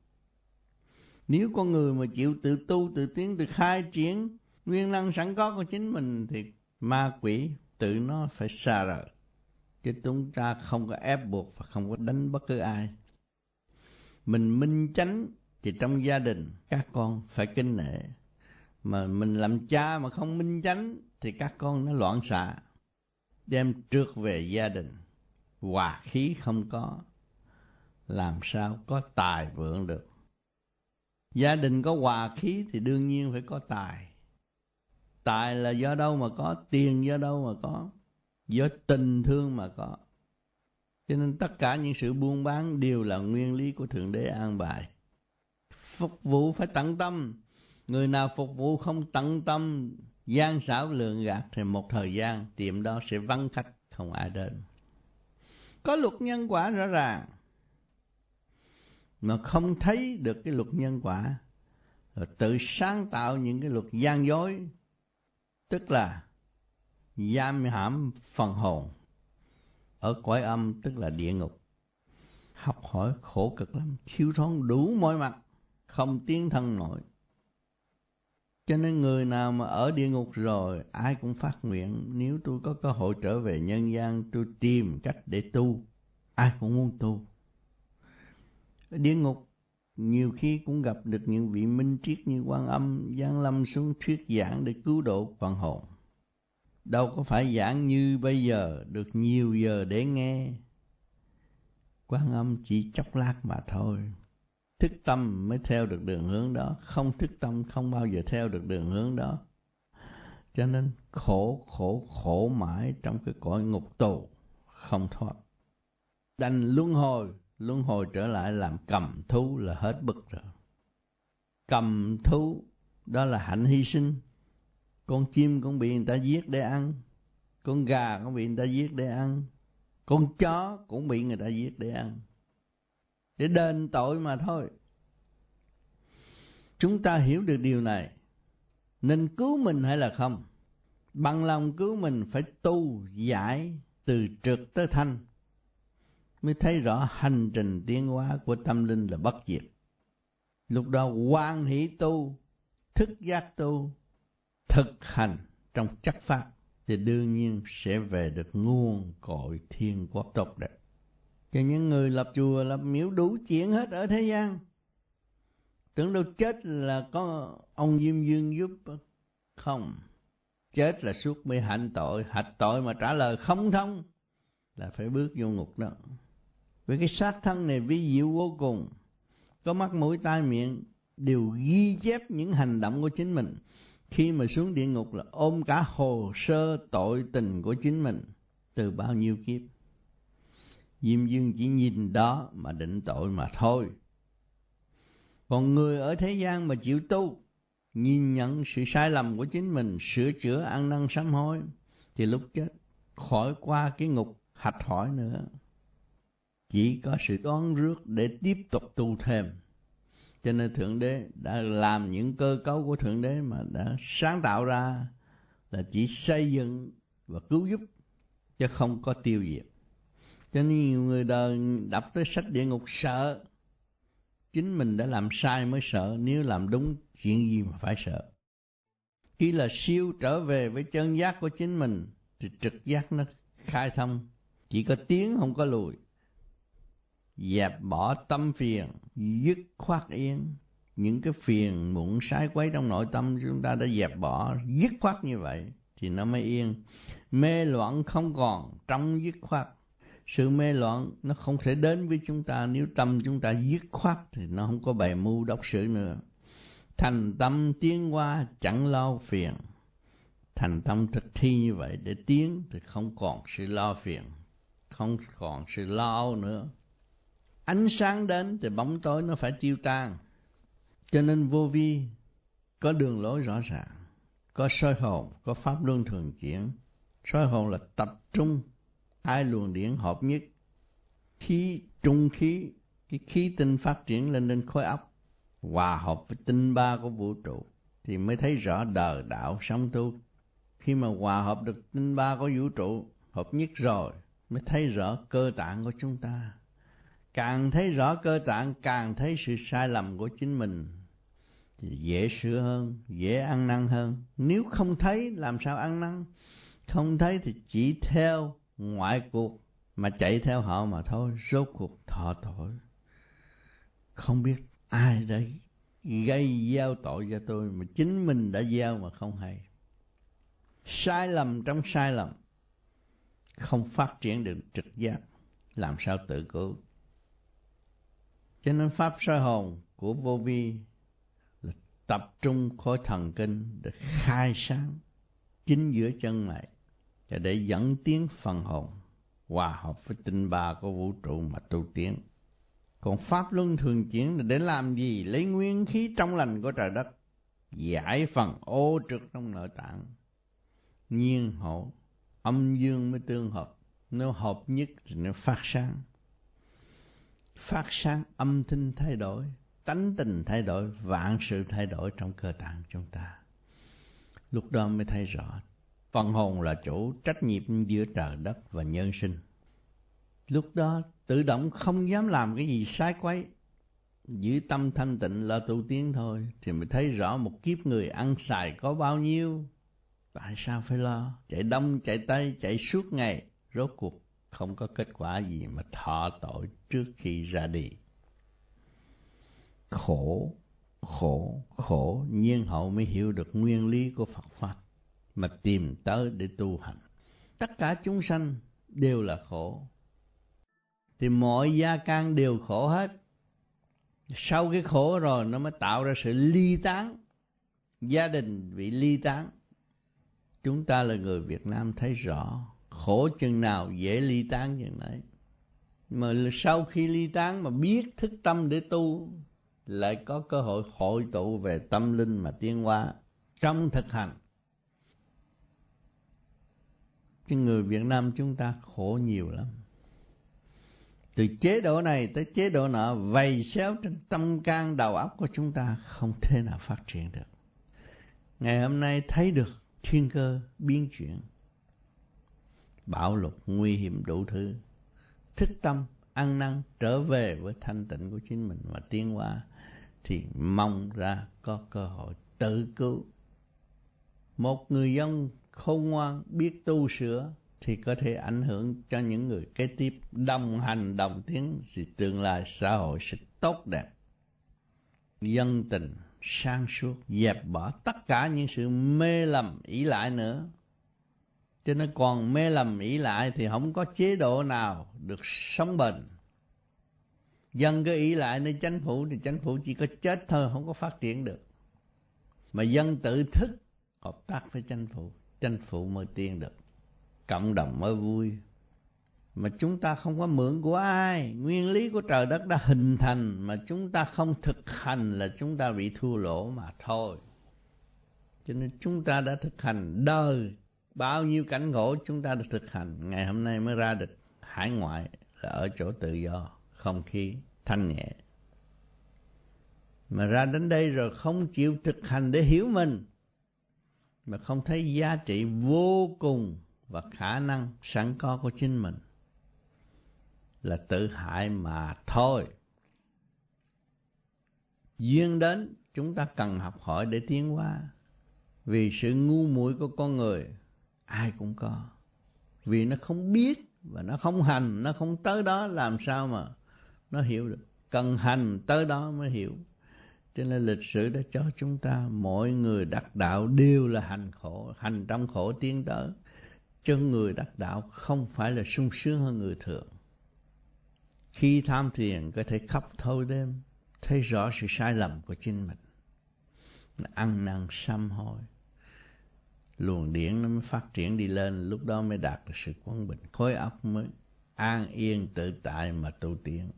Nếu con người mà chịu tự tu, tự tiến, tự khai triển nguyên năng sẵn có của chính mình thì ma quỷ tự nó phải xa rời. Chứ chúng ta không có ép buộc và không có đánh bất cứ ai. Mình minh chánh thì trong gia đình các con phải kính nể. Mà mình làm cha mà không minh chánh thì các con nó loạn xạ, đem trượt về gia đình, hòa khí không có, làm sao có tài vượng được. Gia đình có hòa khí thì đương nhiên phải có tài. Tài là do đâu mà có, tiền do đâu mà có, do tình thương mà có. Cho nên tất cả những sự buôn bán đều là nguyên lý của Thượng Đế an bài. Phục vụ phải tận tâm. Người nào phục vụ không tận tâm, gian xảo lường gạt thì một thời gian tiệm đó sẽ vắng khách, không ai đến. Có luật nhân quả rõ ràng, mà không thấy được cái luật nhân quả, rồi tự sáng tạo những cái luật gian dối, tức là giam hãm phần hồn ở cõi âm, tức là địa ngục. Học hỏi khổ cực lắm, thiếu thốn đủ mọi mặt, không tiến thân nổi. Cho nên người nào mà ở địa ngục rồi, ai cũng phát nguyện, nếu tôi có cơ hội trở về nhân gian, tôi tìm cách để tu. Ai cũng muốn tu. Ở địa ngục nhiều khi cũng gặp được những vị minh triết như Quan Âm giáng lâm xuống thuyết giảng để cứu độ phần hồn. Đâu có phải giảng như bây giờ được nhiều giờ để nghe. Quan Âm chỉ chốc lát mà thôi. Thức tâm mới theo được đường hướng đó, không thức tâm không bao giờ theo được đường hướng đó. Cho nên khổ mãi trong cái cõi ngục tù không thoát. Đành luân hồi trở lại làm cầm thú là hết bực rồi. Cầm thú đó là hạnh hy sinh. Con chim cũng bị người ta giết để ăn, con gà cũng bị người ta giết để ăn, con chó cũng bị người ta giết để ăn, để đền tội mà thôi. Chúng ta hiểu được điều này nên cứu mình hay là không? Bằng lòng cứu mình phải tu giải từ trượt tới thanh, mới thấy rõ hành trình tiến hóa của tâm linh là bất diệt. Lúc đó hoan hỷ tu, thức giác tu, thực hành trong chất pháp thì đương nhiên sẽ về được nguồn cội thiên quốc tốt đẹp. Cho những người lập chùa, lập miếu đủ chuyện hết ở thế gian, tưởng đâu chết là có ông Diêm Dương giúp. Không, chết là suốt bị hạnh tội, hạch tội mà trả lời không thông là phải bước vô ngục đó. Vì cái xác thân này vi diệu vô cùng, có mắt mũi tai miệng đều ghi chép những hành động của chính mình. Khi mà xuống địa ngục là ôm cả hồ sơ tội tình của chính mình từ bao nhiêu kiếp. Diêm Dương chỉ nhìn đó mà định tội mà thôi. Còn người ở thế gian mà chịu tu, nhìn nhận sự sai lầm của chính mình, sửa chữa ăn năn sám hối, thì lúc chết khỏi qua cái ngục hạch hỏi nữa, chỉ có sự đoán rước để tiếp tục tu thêm. Cho nên Thượng Đế đã làm những cơ cấu của Thượng Đế mà đã sáng tạo ra là chỉ xây dựng và cứu giúp, chứ không có tiêu diệt. Cho nên nhiều người đời đọc tới sách địa ngục sợ. Chính mình đã làm sai mới sợ, nếu làm đúng chuyện gì mà phải sợ. Khi là siêu trở về với chân giác của chính mình thì trực giác nó khai thông, chỉ có tiến không có lùi. Dẹp bỏ tâm phiền, dứt khoát yên. Những cái phiền muộn sai quấy trong nội tâm chúng ta đã dẹp bỏ dứt khoát như vậy thì nó mới yên. Mê loạn không còn trong dứt khoát. Sự mê loạn nó không thể đến với chúng ta nếu tâm chúng ta dứt khoát thì nó không có bày mưu đốc sự nữa. Thành tâm tiến qua chẳng lo phiền. Thành tâm thực thi như vậy để tiến thì không còn sự lo phiền, không còn sự lo âu nữa. Ánh sáng đến thì bóng tối nó phải tiêu tan. Cho nên vô vi có đường lối rõ ràng, có soi hồn, có pháp luân thường chuyển. Soi hồn là tập trung hai luồng điển hợp nhất, khí trung khí, cái khí tinh phát triển lên khối óc, hòa hợp với tinh ba của vũ trụ thì mới thấy rõ đời đạo sống tu. Khi mà hòa hợp được tinh ba của vũ trụ hợp nhất rồi mới thấy rõ cơ tạng của chúng ta. Càng thấy rõ cơ tạng càng thấy sự sai lầm của chính mình thì dễ sửa hơn, dễ ăn năn hơn. Nếu không thấy làm sao ăn năn? Không thấy thì chỉ theo ngoại cuộc mà chạy theo họ mà thôi, rốt cuộc thọ tội. Không biết ai đã gây gieo tội cho tôi mà chính mình đã gieo mà không hay. Sai lầm trong sai lầm, không phát triển được trực giác, làm sao tự cứu. Cho nên pháp soi hồn của vô vi là tập trung khối thần kinh để khai sáng chính giữa chân mày, để dẫn tiến phần hồn hòa hợp với tinh ba của vũ trụ mà tu tiến. Còn pháp luân thường chuyển là để làm gì? Lấy nguyên khí trong lành của trời đất, giải phần ô trực trong nội tạng. Nhiên hậu, âm dương mới tương hợp. Nếu hợp nhất thì nó phát sáng. Phát sáng âm thanh thay đổi, tánh tình thay đổi, vạn sự thay đổi trong cơ tạng chúng ta. Lúc đó mới thấy rõ phần hồn là chủ trách nhiệm giữa trời đất và nhân sinh. Lúc đó tự động không dám làm cái gì sai quấy, giữ tâm thanh tịnh là tu tiến thôi. Thì mới thấy rõ một kiếp người ăn xài có bao nhiêu, tại sao phải lo chạy đông chạy tây chạy suốt ngày, rốt cuộc không có kết quả gì mà thọ tội trước khi ra đi. Khổ, khổ, khổ, nhiên hậu mới hiểu được nguyên lý của Phật Pháp mà tìm tới để tu hành. Tất cả chúng sanh đều là khổ, thì mọi gia can đều khổ hết. Sau cái khổ rồi nó mới tạo ra sự ly tán, gia đình bị ly tán. Chúng ta là người Việt Nam thấy rõ, khổ chừng nào dễ ly tán chừng đấy. Mà sau khi ly tán mà biết thức tâm để tu, lại có cơ hội hội tụ về tâm linh mà tiến hóa trong thực hành. Chứ người Việt Nam chúng ta khổ nhiều lắm. Từ chế độ này tới chế độ nọ, vầy xéo trên tâm can đầu óc của chúng ta, không thể nào phát triển được. Ngày hôm nay thấy được thiên cơ biến chuyển, bạo lục nguy hiểm đủ thứ. Thức tâm ăn năn trở về với thanh tịnh của chính mình mà tiến hóa, thì mong ra có cơ hội tự cứu. Một người dân khôn ngoan biết tu sửa thì có thể ảnh hưởng cho những người kế tiếp, đồng hành đồng tiến, thì tương lai xã hội sẽ tốt đẹp. Dân tình sáng suốt, dẹp bỏ tất cả những sự mê lầm ỷ lại nữa. Cho nên còn mê lầm ỷ lại thì không có chế độ nào được sống bền. Dân cứ ỷ lại nơi chính phủ thì chính phủ chỉ có chết thôi, không có phát triển được. Mà dân tự thức hợp tác với chính phủ mới tiến được, cộng đồng mới vui. Mà chúng ta không có mượn của ai, nguyên lý của trời đất đã hình thành, mà chúng ta không thực hành là chúng ta bị thua lỗ mà thôi. Cho nên chúng ta đã thực hành đời, bao nhiêu cảnh ngộ chúng ta đã thực hành, ngày hôm nay mới ra được hải ngoại, là ở chỗ tự do, không khí thanh nhẹ. Mà ra đến đây rồi không chịu thực hành để hiểu mình, mà không thấy giá trị vô cùng và khả năng sẵn có của chính mình, là tự hại mà thôi. Duyên đến chúng ta cần học hỏi để tiến hóa. Vì sự ngu muội của con người ai cũng có, vì nó không biết và nó không hành, nó không tới đó làm sao mà nó hiểu được. Cần hành tới đó mới hiểu. Cho nên lịch sử đã cho chúng ta mọi người đắc đạo đều là hành trong khổ tiến tới. Chứ người đắc đạo không phải là sung sướng hơn người thường. Khi tham thiền có thể khóc thâu đêm, thấy rõ sự sai lầm của chính mình, ăn năn sám hối, luồng điển nó mới phát triển đi lên, lúc đó mới đạt được sự quân bình, khối óc mới an yên tự tại mà tu tiến.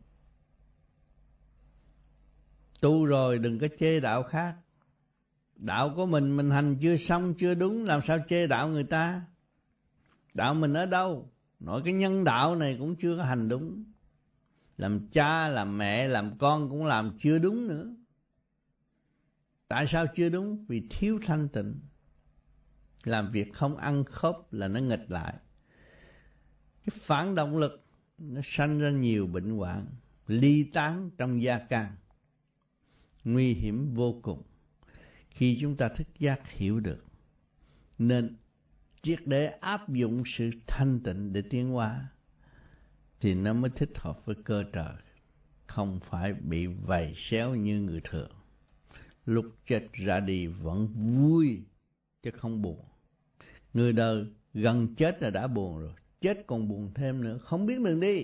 Tu rồi đừng có chê đạo khác. Đạo của mình hành chưa xong chưa đúng, làm sao chê đạo người ta? Đạo mình ở đâu? Nội cái nhân đạo này cũng chưa có hành đúng. Làm cha, làm mẹ, làm con cũng làm chưa đúng nữa. Tại sao chưa đúng? Vì thiếu thanh tịnh. Làm việc không ăn khớp là nó nghịch lại. Cái phản động lực nó sanh ra nhiều bệnh hoạn, ly tán trong gia can, nguy hiểm vô cùng. Khi chúng ta thức giác hiểu được, nên triệt để áp dụng sự thanh tịnh để tiến hóa, thì nó mới thích hợp với cơ trời, không phải bị vầy xéo như người thường. Lúc chết ra đi vẫn vui chứ không buồn. Người đời gần chết là đã buồn rồi, chết còn buồn thêm nữa, không biết đường đi.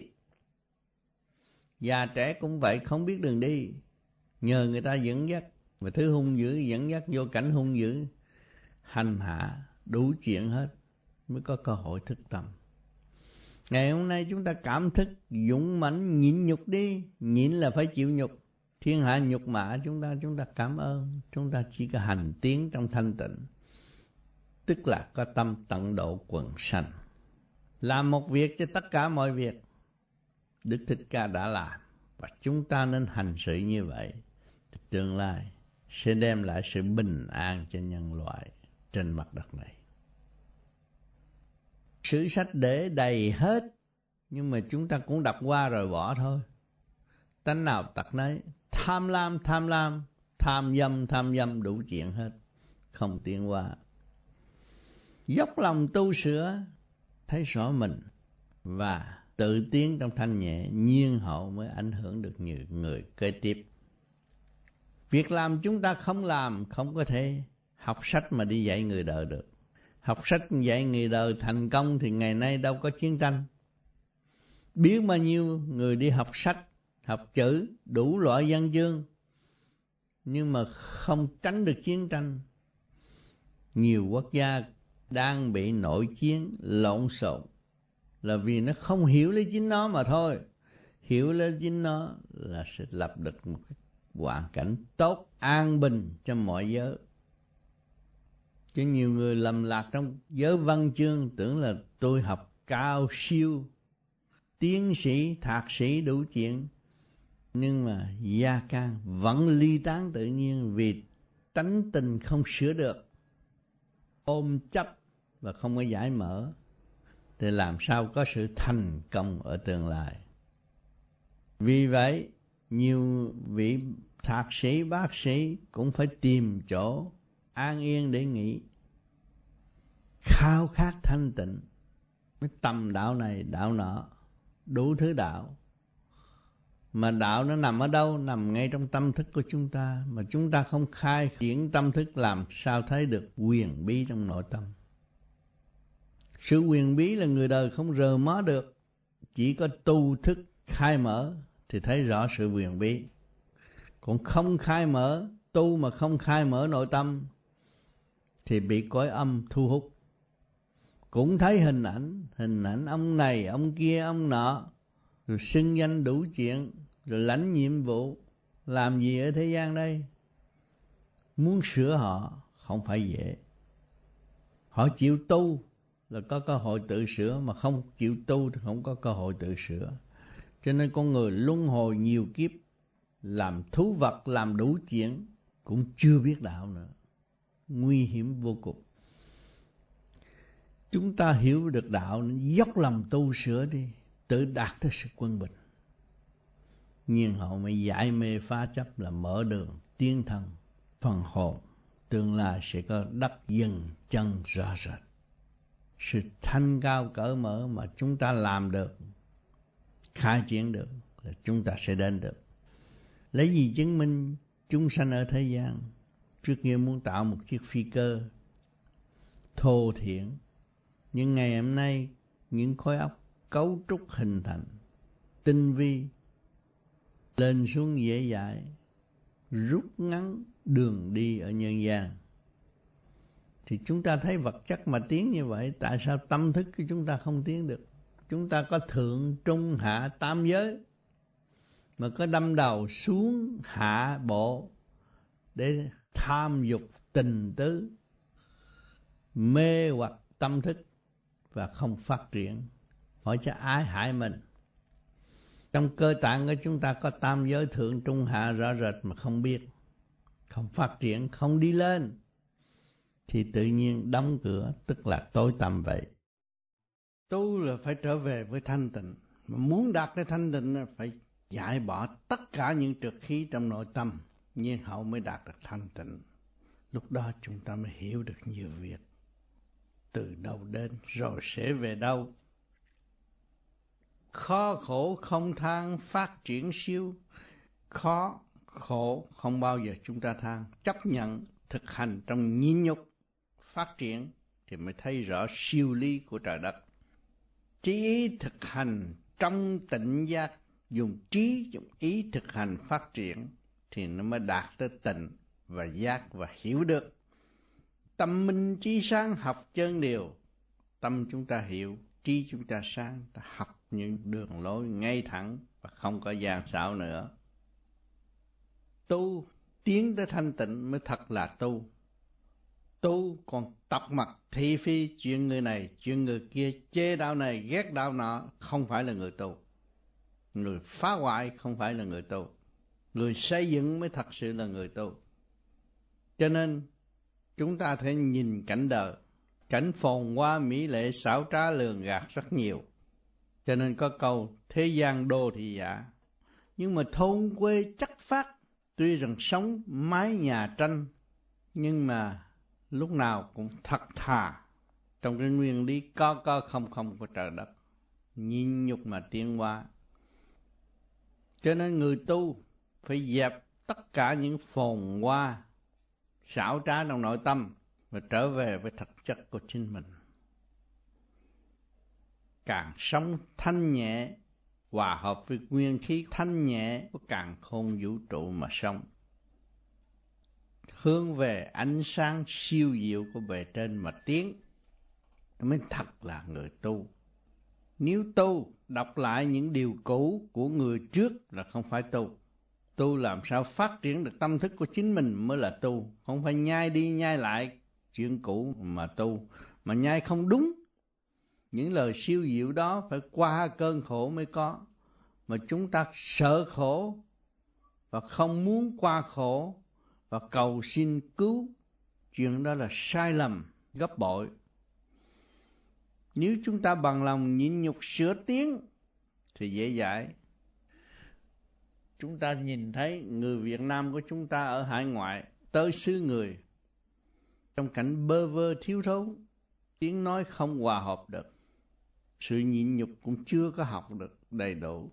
Già trẻ cũng vậy, không biết đường đi, nhờ người ta dẫn dắt. Và thứ hung dữ dẫn dắt vô cảnh hung dữ, hành hạ đủ chuyện hết mới có cơ hội thức tâm. Ngày hôm nay chúng ta cảm thức dũng mãnh, nhịn nhục đi. Nhịn là phải chịu nhục. Thiên hạ nhục mạ chúng ta cảm ơn. Chúng ta chỉ có hành tiến trong thanh tịnh, tức là có tâm tận độ quần sanh, làm một việc cho tất cả mọi việc. Đức Thích Ca đã làm, và chúng ta nên hành sự như vậy, tương lai sẽ đem lại sự bình an cho nhân loại trên mặt đất này. Sử sách để đầy hết, nhưng mà chúng ta cũng đọc qua rồi bỏ thôi. Tánh nào tật nấy, tham lam, tham dâm đủ chuyện hết, không tiến hóa. Dốc lòng tu sửa, thấy rõ mình và tự tiến trong thanh nhẹ, nhiên hậu mới ảnh hưởng được nhiều người kế tiếp. Việc làm chúng ta không làm, không có thể học sách mà đi dạy người đời được. Học sách dạy người đời thành công thì ngày nay đâu có chiến tranh. Biết bao nhiêu người đi học sách, học chữ, đủ loại văn chương, nhưng mà không tránh được chiến tranh. Nhiều quốc gia đang bị nội chiến lộn xộn là vì nó không hiểu lấy chính nó mà thôi. Hiểu lấy chính nó là sẽ lập được một cái hoàn cảnh tốt, an bình cho mọi giới. Chứ nhiều người lầm lạc trong giới văn chương, tưởng là tôi học cao siêu, tiến sĩ, thạc sĩ đủ chuyện, nhưng mà gia can vẫn ly tán tự nhiên vì tánh tình không sửa được, ôm chấp và không có giải mở, thì làm sao có sự thành công ở tương lai. Vì vậy, nhiều vị thạc sĩ, bác sĩ cũng phải tìm chỗ an yên để nghỉ. Khao khát thanh tịnh, mới tầm đạo này, đạo nọ, đủ thứ đạo. Mà đạo nó nằm ở đâu? Nằm ngay trong tâm thức của chúng ta. Mà chúng ta không khai triển tâm thức, làm sao thấy được quyền bí trong nội tâm. Sự quyền bí là người đời không rờ mó được. Chỉ có tu thức khai mở thì thấy rõ sự quyền bí. Còn không khai mở, tu mà không khai mở nội tâm thì bị cõi âm thu hút. Cũng thấy hình ảnh ông này, ông kia, ông nọ, rồi xưng danh đủ chuyện, rồi lãnh nhiệm vụ. Làm gì ở thế gian đây? Muốn sửa họ không phải dễ. Họ chịu tu là có cơ hội tự sửa, mà không chịu tu thì không có cơ hội tự sửa. Cho nên con người luân hồi nhiều kiếp, làm thú vật, làm đủ chuyện, cũng chưa biết đạo nữa. Nguy hiểm vô cùng. Chúng ta hiểu được đạo, dốc lòng tu sửa đi, tự đạt tới sự quân bình. Nhiên hậu mới giải mê phá chấp, là mở đường tiến thân phần hồn. Tương lai sẽ có đắc dừng chân rõ rệt. Sự thanh cao cởi mở mà chúng ta làm được, khai triển được, là chúng ta sẽ đến được. Lấy gì chứng minh chúng sanh ở thế gian? Trước kia muốn tạo một chiếc phi cơ thô thiển, nhưng ngày hôm nay những khối óc cấu trúc hình thành tinh vi, lên xuống dễ dãi, rút ngắn đường đi ở nhân gian. Thì chúng ta thấy vật chất mà tiến như vậy, tại sao tâm thức của chúng ta không tiến được? Chúng ta có thượng trung hạ tam giới, mà có đâm đầu xuống hạ bộ để tham dục tình tứ, mê hoặc tâm thức và không phát triển. Hỏi cho ai hại mình? Trong cơ tạng của chúng ta có tam giới thượng trung hạ rõ rệt mà không biết, không phát triển, không đi lên, thì tự nhiên đóng cửa, tức là tối tăm vậy. Tu là phải trở về với thanh tịnh. Mà muốn đạt tới thanh tịnh là phải giải bỏ tất cả những trượt khí trong nội tâm, nhiên hậu mới đạt được thanh tịnh. Lúc đó chúng ta mới hiểu được nhiều việc. Từ đâu đến rồi sẽ về đâu. Khó khổ không than, phát triển siêu. Khó khổ không bao giờ chúng ta than. Chấp nhận thực hành trong nhịn nhục, phát triển thì mới thấy rõ siêu lý của trời đất. Trí ý thực hành trong tịnh giác, dùng trí, dùng ý thực hành phát triển thì nó mới đạt tới tịnh và giác và hiểu được. Tâm minh trí sáng học chân điều. Tâm chúng ta hiểu, trí chúng ta sáng, ta học những đường lối ngay thẳng và không có gian xảo nữa. Tu tiến tới thanh tịnh mới thật là tu. Tu còn tập mặt thị phi chuyện người này, chuyện người kia, chê đạo này, ghét đạo nọ, không phải là người tu. Người phá hoại không phải là người tu. Người xây dựng mới thật sự là người tu. Cho nên chúng ta phải nhìn cảnh đời, cảnh phồn hoa mỹ lệ xảo trá lường gạt rất nhiều. Cho nên có câu thế gian đô thị giả, nhưng mà thôn quê chất phát. Tuy rằng sống mái nhà tranh, nhưng mà lúc nào cũng thật thà trong cái nguyên lý có không của trời đất, nhịn nhục mà tiến hóa. Cho nên người tu phải dẹp tất cả những phồn hoa xảo trá trong nội tâm và trở về với thực chất của chính mình. Càng sống thanh nhẹ, hòa hợp với nguyên khí thanh nhẹ của càn khôn vũ trụ mà sống, hướng về ánh sáng siêu diệu của bề trên mà tiến, mới thật là người tu. Nếu tu đọc lại những điều cũ của người trước là không phải tu. Tu làm sao phát triển được tâm thức của chính mình mới là tu. Không phải nhai đi nhai lại chuyện cũ mà tu, mà nhai không đúng. Những lời siêu diệu đó phải qua cơn khổ mới có. Mà chúng ta sợ khổ và không muốn qua khổ và cầu xin cứu, chuyện đó là sai lầm gấp bội. Nếu chúng ta bằng lòng nhịn nhục sửa tiến thì dễ dãi. Chúng ta nhìn thấy người Việt Nam của chúng ta ở hải ngoại tới xứ người, trong cảnh bơ vơ thiếu thốn, tiếng nói không hòa hợp được, sự nhịn nhục cũng chưa có học được đầy đủ.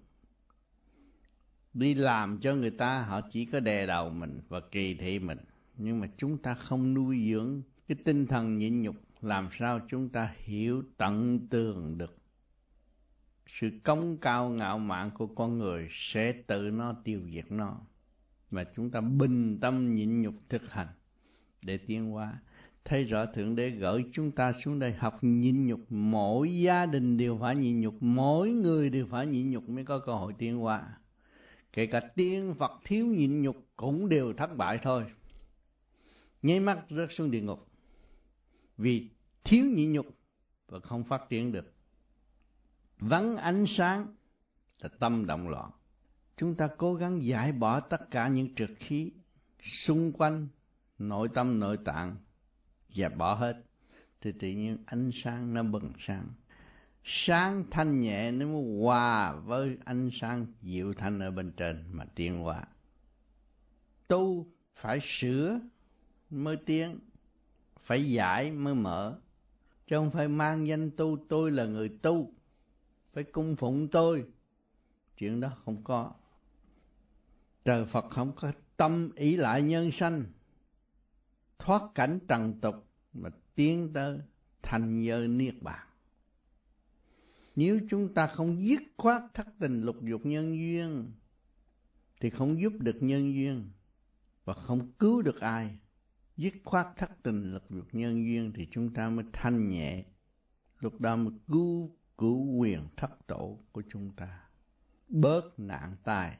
Đi làm cho người ta họ chỉ có đè đầu mình và kỳ thị mình, nhưng mà chúng ta không nuôi dưỡng cái tinh thần nhịn nhục, làm sao chúng ta hiểu tận tường được sự cống cao ngạo mạn của con người sẽ tự nó tiêu diệt nó. Mà chúng ta bình tâm nhịn nhục thực hành để tiến hóa. Thấy rõ Thượng Đế gửi chúng ta xuống đây học nhịn nhục, mỗi gia đình đều phải nhịn nhục, mỗi người đều phải nhịn nhục mới có cơ hội tiến hóa. Kể cả tiên Phật thiếu nhịn nhục cũng đều thất bại thôi, nháy mắt rớt xuống địa ngục, vì thiếu nhịn nhục và không phát triển được. Vắng ánh sáng là tâm động loạn. Chúng ta cố gắng giải bỏ tất cả những trượt khí xung quanh nội tâm nội tạng, dẹp bỏ hết, thì tự nhiên ánh sáng nó bừng sáng. Sáng thanh nhẹ nó mới hòa với ánh sáng dịu thanh ở bên trên mà tiến hóa. Tu phải sửa mới tiến, phải giải mới mở, chứ không phải mang danh tu, tôi là người tu, phải cung phụng tôi. Chuyện đó không có. Trời Phật không có tâm ý lại nhân sanh, thoát cảnh trần tục mà tiến tới thành giới niết bàn. Nếu chúng ta không dứt khoát thất tình lục dục nhân duyên thì không giúp được nhân duyên và không cứu được ai. Dứt khoát thất tình lục dục nhân duyên thì chúng ta mới thanh nhẹ, lúc đó mới cứu quyền thất tổ của chúng ta, bớt nạn tai.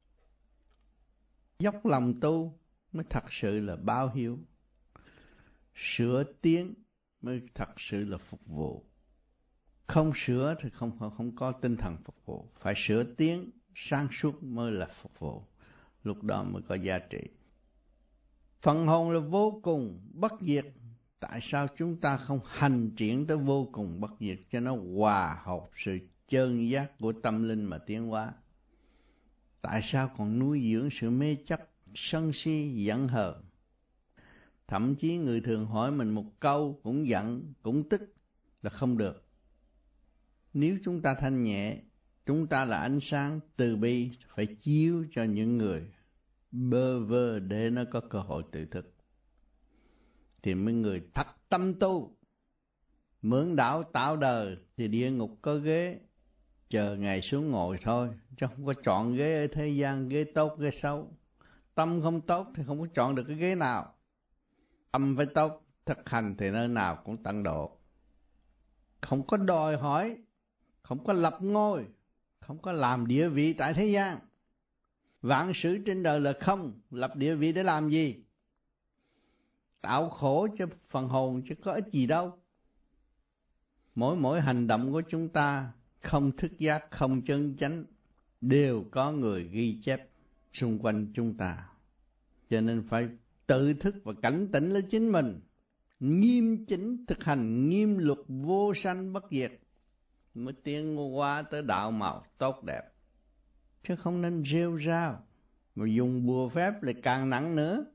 Dốc lòng tu mới thật sự là báo hiếu, sửa tiến mới thật sự là phục vụ. Không sửa thì không có tinh thần phục vụ. Phải sửa tiến sáng suốt mới là phục vụ, lúc đó mới có giá trị. Phần hồn là vô cùng bất diệt. Tại sao chúng ta không hành triển tới vô cùng bất diệt cho nó hòa hợp sự chân giác của tâm linh mà tiến hóa? Tại sao còn nuôi dưỡng sự mê chấp, sân si, giận hờn? Thậm chí người thường hỏi mình một câu cũng giận, cũng tức là không được. Nếu chúng ta thanh nhẹ, chúng ta là ánh sáng từ bi, phải chiếu cho những người bơ vơ để nó có cơ hội tự thức. Thì mấy người thật tâm tu, mượn đạo tạo đời thì địa ngục có ghế, chờ ngày xuống ngồi thôi, chứ không có chọn ghế ở thế gian, ghế tốt, ghế xấu. Tâm không tốt thì không có chọn được cái ghế nào. Tâm phải tốt, thực hành thì nơi nào cũng tận độ. Không có đòi hỏi, không có lập ngôi, không có làm địa vị tại thế gian. Vạn sự trên đời là không, lập địa vị để làm gì? Tạo khổ cho phần hồn chứ có ích gì đâu. Mỗi hành động của chúng ta không thức giác, không chân chánh, đều có người ghi chép xung quanh chúng ta. Cho nên phải tự thức và cảnh tỉnh lấy chính mình, nghiêm chỉnh thực hành nghiêm luật vô sanh bất diệt, mới tiến qua tới đạo màu tốt đẹp. Chứ không nên rêu rao mà dùng bùa phép lại càng nặng nữa.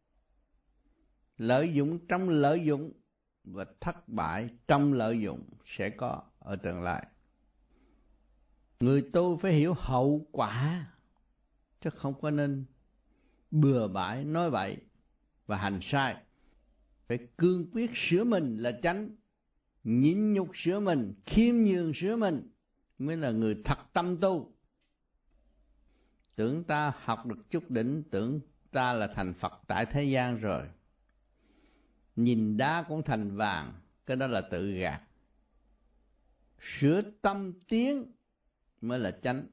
Lợi dụng trong lợi dụng và thất bại trong lợi dụng sẽ có ở tương lai. Người tu phải hiểu hậu quả, chứ không có nên bừa bãi nói bậy và hành sai. Phải cương quyết sửa mình là chánh, nhịn nhục sửa mình, khiêm nhường sửa mình, mới là người thật tâm tu. Tưởng ta học được chút đỉnh, tưởng ta là thành Phật tại thế gian rồi, nhìn đá cũng thành vàng, cái đó là tự gạt. Sửa tâm tiến mới là chánh.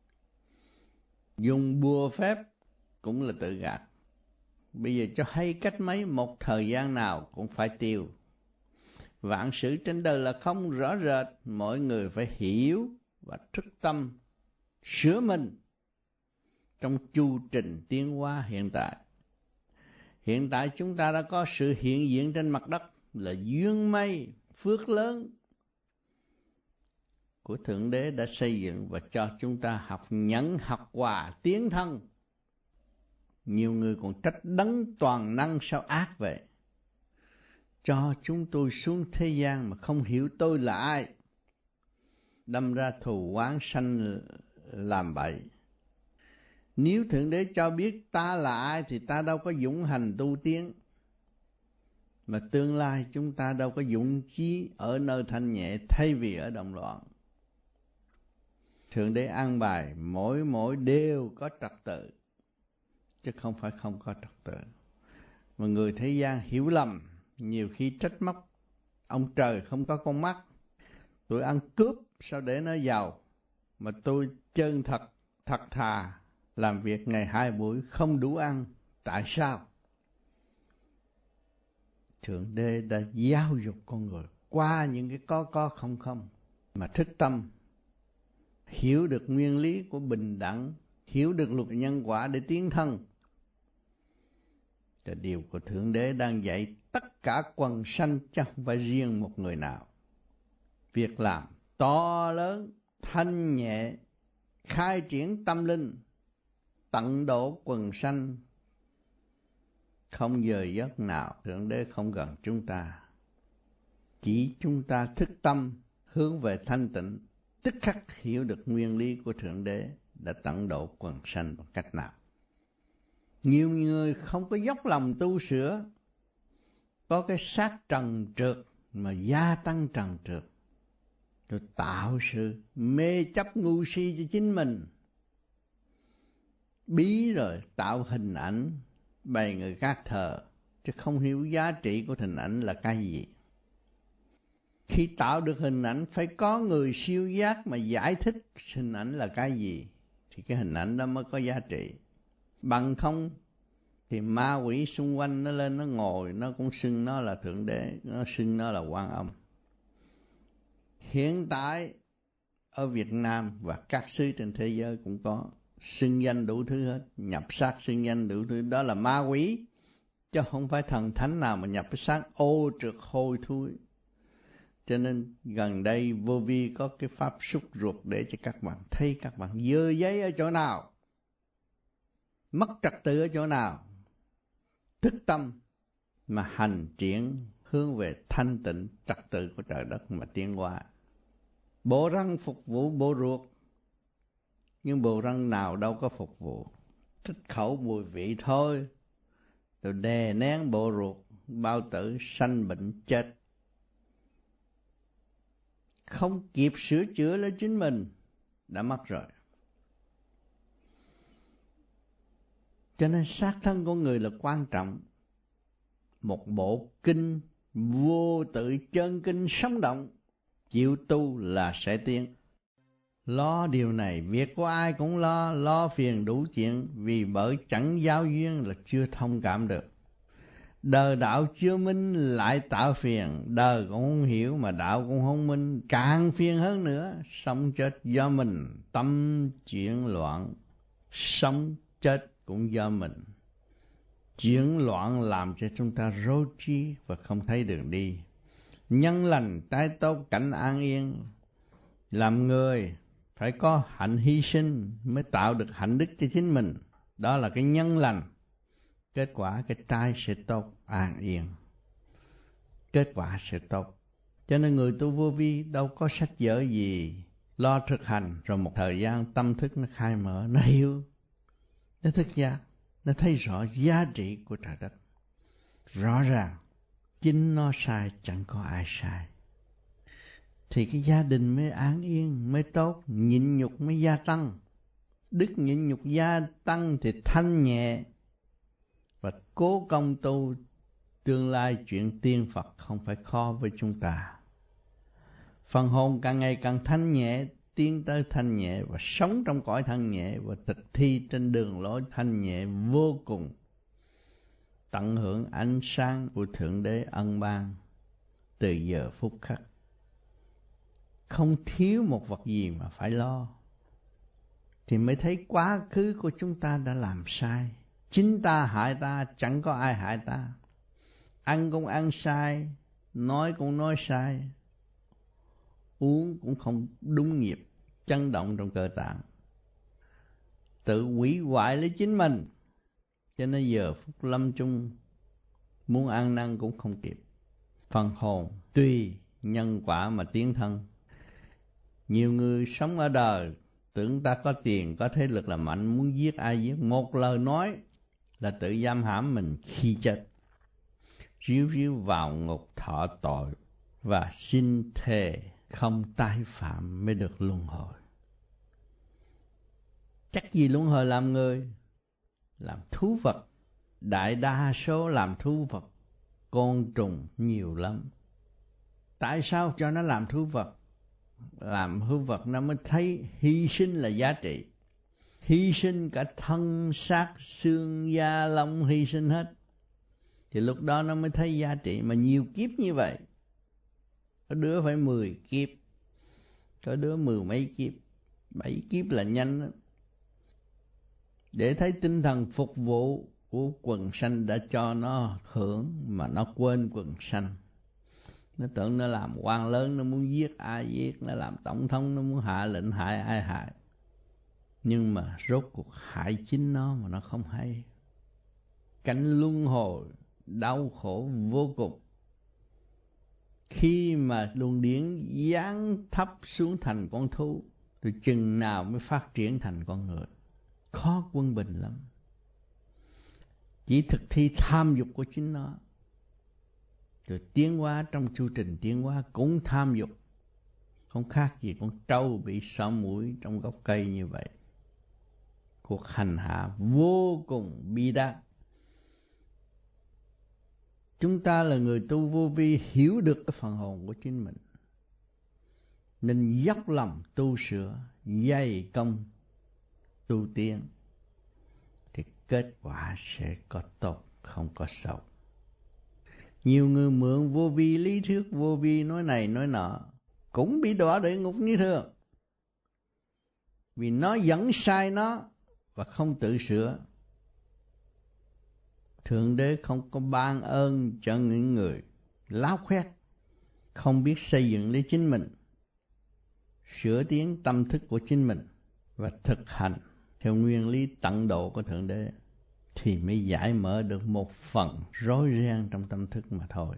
Dùng bùa phép cũng là tự gạt. Bây giờ cho hay cách mấy, một thời gian nào cũng phải tiêu. Vạn sự trên đời là không rõ rệt, mỗi người phải hiểu và thức tâm sửa mình trong chu trình tiến hóa hiện tại. Hiện tại chúng ta đã có sự hiện diện trên mặt đất là duyên may, phước lớn. của Thượng Đế đã xây dựng và cho chúng ta học nhẫn, học hòa, tiến thân. Nhiều người còn trách đấng toàn năng sao ác vậy? Cho chúng tôi xuống thế gian mà không hiểu tôi là ai, đâm ra thù oán sanh làm bậy. Nếu Thượng Đế cho biết ta là ai thì ta đâu có dũng hành tu tiến, mà tương lai chúng ta đâu có dũng chí ở nơi thanh nhẹ thay vì ở động loạn. Thượng Đế an bài mỗi đều có trật tự, chứ không phải không có trật tự. Mà người thế gian hiểu lầm, nhiều khi trách móc ông trời không có con mắt. Tôi ăn cướp sao để nó giàu, mà tôi chân thật thà làm việc ngày 2 buổi không đủ ăn, tại sao? Thượng Đế đã giáo dục con người qua những cái có không mà thức tâm, hiểu được nguyên lý của bình đẳng, hiểu được luật nhân quả để tiến thân. Thì điều của Thượng Đế đang dạy tất cả quần sanh, chứ không phải riêng một người nào. Việc làm to lớn, thanh nhẹ, khai triển tâm linh, tận độ quần sanh, không giờ giấc nào Thượng Đế không gần chúng ta. Chỉ chúng ta thức tâm hướng về thanh tịnh, tức khắc hiểu được nguyên lý của Thượng Đế đã tận độ quần sanh bằng cách nào. Nhiều người không có dốc lòng tu sửa, có cái xác trần trượt mà gia tăng trần trượt, rồi tạo sự mê chấp ngu si cho chính mình, bí rồi tạo hình ảnh bày người khác thờ, chứ không hiểu giá trị của hình ảnh là cái gì. Khi tạo được hình ảnh phải có người siêu giác mà giải thích hình ảnh là cái gì, thì cái hình ảnh đó mới có giá trị. Bằng không thì ma quỷ xung quanh nó lên nó ngồi, nó cũng xưng nó là Thượng Đế, nó xưng nó là Quan Âm. Hiện tại ở Việt Nam và các xứ trên thế giới cũng có xưng danh đủ thứ hết, nhập xác xưng danh đủ thứ, đó là ma quỷ, chứ không phải thần thánh nào mà nhập cái xác ô trượt hôi thối. Cho nên gần đây Vô Vi có cái pháp xúc ruột để cho các bạn thấy các bạn dơ giấy ở chỗ nào, mất trật tự ở chỗ nào, thức tâm mà hành triển hướng về thanh tịnh trật tự của trời đất mà tiến qua. Bộ răng phục vụ bộ ruột, nhưng bộ răng nào đâu có phục vụ, thích khẩu mùi vị thôi, rồi đè nén bộ ruột, bao tử sanh bệnh chết. Không kịp sửa chữa lấy chính mình, đã mất rồi. Cho nên xác thân con người là quan trọng. Một bộ kinh vô tự chân kinh sống động, chịu tu là sẽ tiến. Lo điều này, việc của ai cũng lo phiền đủ chuyện, vì bởi chẳng giao duyên là chưa thông cảm được. Đời đạo chưa minh lại tạo phiền, đời cũng không hiểu mà đạo cũng không minh, càng phiền hơn nữa. Sống chết do mình, tâm chuyển loạn, sống chết cũng do mình. Chuyển loạn làm cho chúng ta rối trí và không thấy đường đi. Nhân lành tái tốt cảnh an yên. Làm người phải có hạnh hy sinh mới tạo được hạnh đức cho chính mình, đó là cái nhân lành. Kết quả cái trái sẽ tốt, an yên, kết quả sẽ tốt. Cho nên người tu Vô Vi đâu có sách vở gì, lo thực hành rồi một thời gian tâm thức nó khai mở, nó hiểu, nó thức giác, nó thấy rõ giá trị của trời đất. Rõ ràng chính nó sai, chẳng có ai sai, thì cái gia đình mới an yên, mới tốt, nhịn nhục mới gia tăng. Đức nhịn nhục gia tăng thì thanh nhẹ, và cố công tu, tương lai chuyện tiên Phật không phải khó với chúng ta. Phần hồn càng ngày càng thanh nhẹ, tiến tới thanh nhẹ và sống trong cõi thanh nhẹ, và thực thi trên đường lối thanh nhẹ vô cùng, tận hưởng ánh sáng của Thượng Đế ân ban từ giờ phút khắc. Không thiếu một vật gì mà phải lo, thì mới thấy quá khứ của chúng ta đã làm sai. Chính ta hại ta, chẳng có ai hại ta. Ăn cũng ăn sai, nói cũng nói sai, uống cũng không đúng nhịp, chấn động trong cơ tạng, tự hủy hoại lấy chính mình. Cho nên giờ phút lâm chung muốn ăn năn cũng không kịp. Phần hồn tùy nhân quả mà tiến thân. Nhiều người sống ở đời tưởng ta có tiền, có thế lực là mạnh, muốn giết ai giết, một lời nói là tự giam hãm mình khi chết, ríu ríu vào ngục thọ tội và xin thề không tái phạm mới được luân hồi. Chắc gì luân hồi làm người, làm thú vật. Đại đa số làm thú vật, côn trùng nhiều lắm. Tại sao cho nó làm thú vật? Làm thú vật nó mới thấy hy sinh là giá trị. Hy sinh cả thân xác xương da lông, hy sinh hết, thì lúc đó nó mới thấy giá trị. Mà nhiều kiếp như vậy, có đứa phải 10 kiếp, có đứa 10 mấy kiếp, 7 kiếp là nhanh đó. Để thấy tinh thần phục vụ của quần sanh đã cho nó hưởng mà nó quên quần sanh. Nó tưởng nó làm quan lớn, nó muốn giết ai giết, nó làm tổng thống, nó muốn hạ lệnh hại ai hại. Nhưng mà rốt cuộc hại chính nó mà nó không hay. Cảnh luân hồi đau khổ vô cùng. Khi mà luồng điển giáng thấp xuống thành con thú, rồi chừng nào mới phát triển thành con người? Khó quân bình lắm. Chỉ thực thi tham dục của chính nó, rồi tiến hóa trong chu trình tiến hóa cũng tham dục. Không khác gì con trâu bị sọ mũi trong gốc cây như vậy. Cuộc hành hạ vô cùng bi đát. Chúng ta là người tu vô vi, hiểu được cái phần hồn của chính mình, nên dốc lòng tu sửa, dày công tu tiến, thì kết quả sẽ có tốt, không có xấu. Nhiều người mượn vô vi, lý thuyết vô vi, nói này nói nọ, cũng bị đọa địa ngục như thường. Vì nó dẫn sai nó và không tự sửa. Thượng Đế không có ban ơn cho những người láo khoét, không biết xây dựng lấy chính mình, sửa tiến tâm thức của chính mình và thực hành theo nguyên lý tận độ của Thượng Đế, thì mới giải mở được một phần rối ren trong tâm thức mà thôi.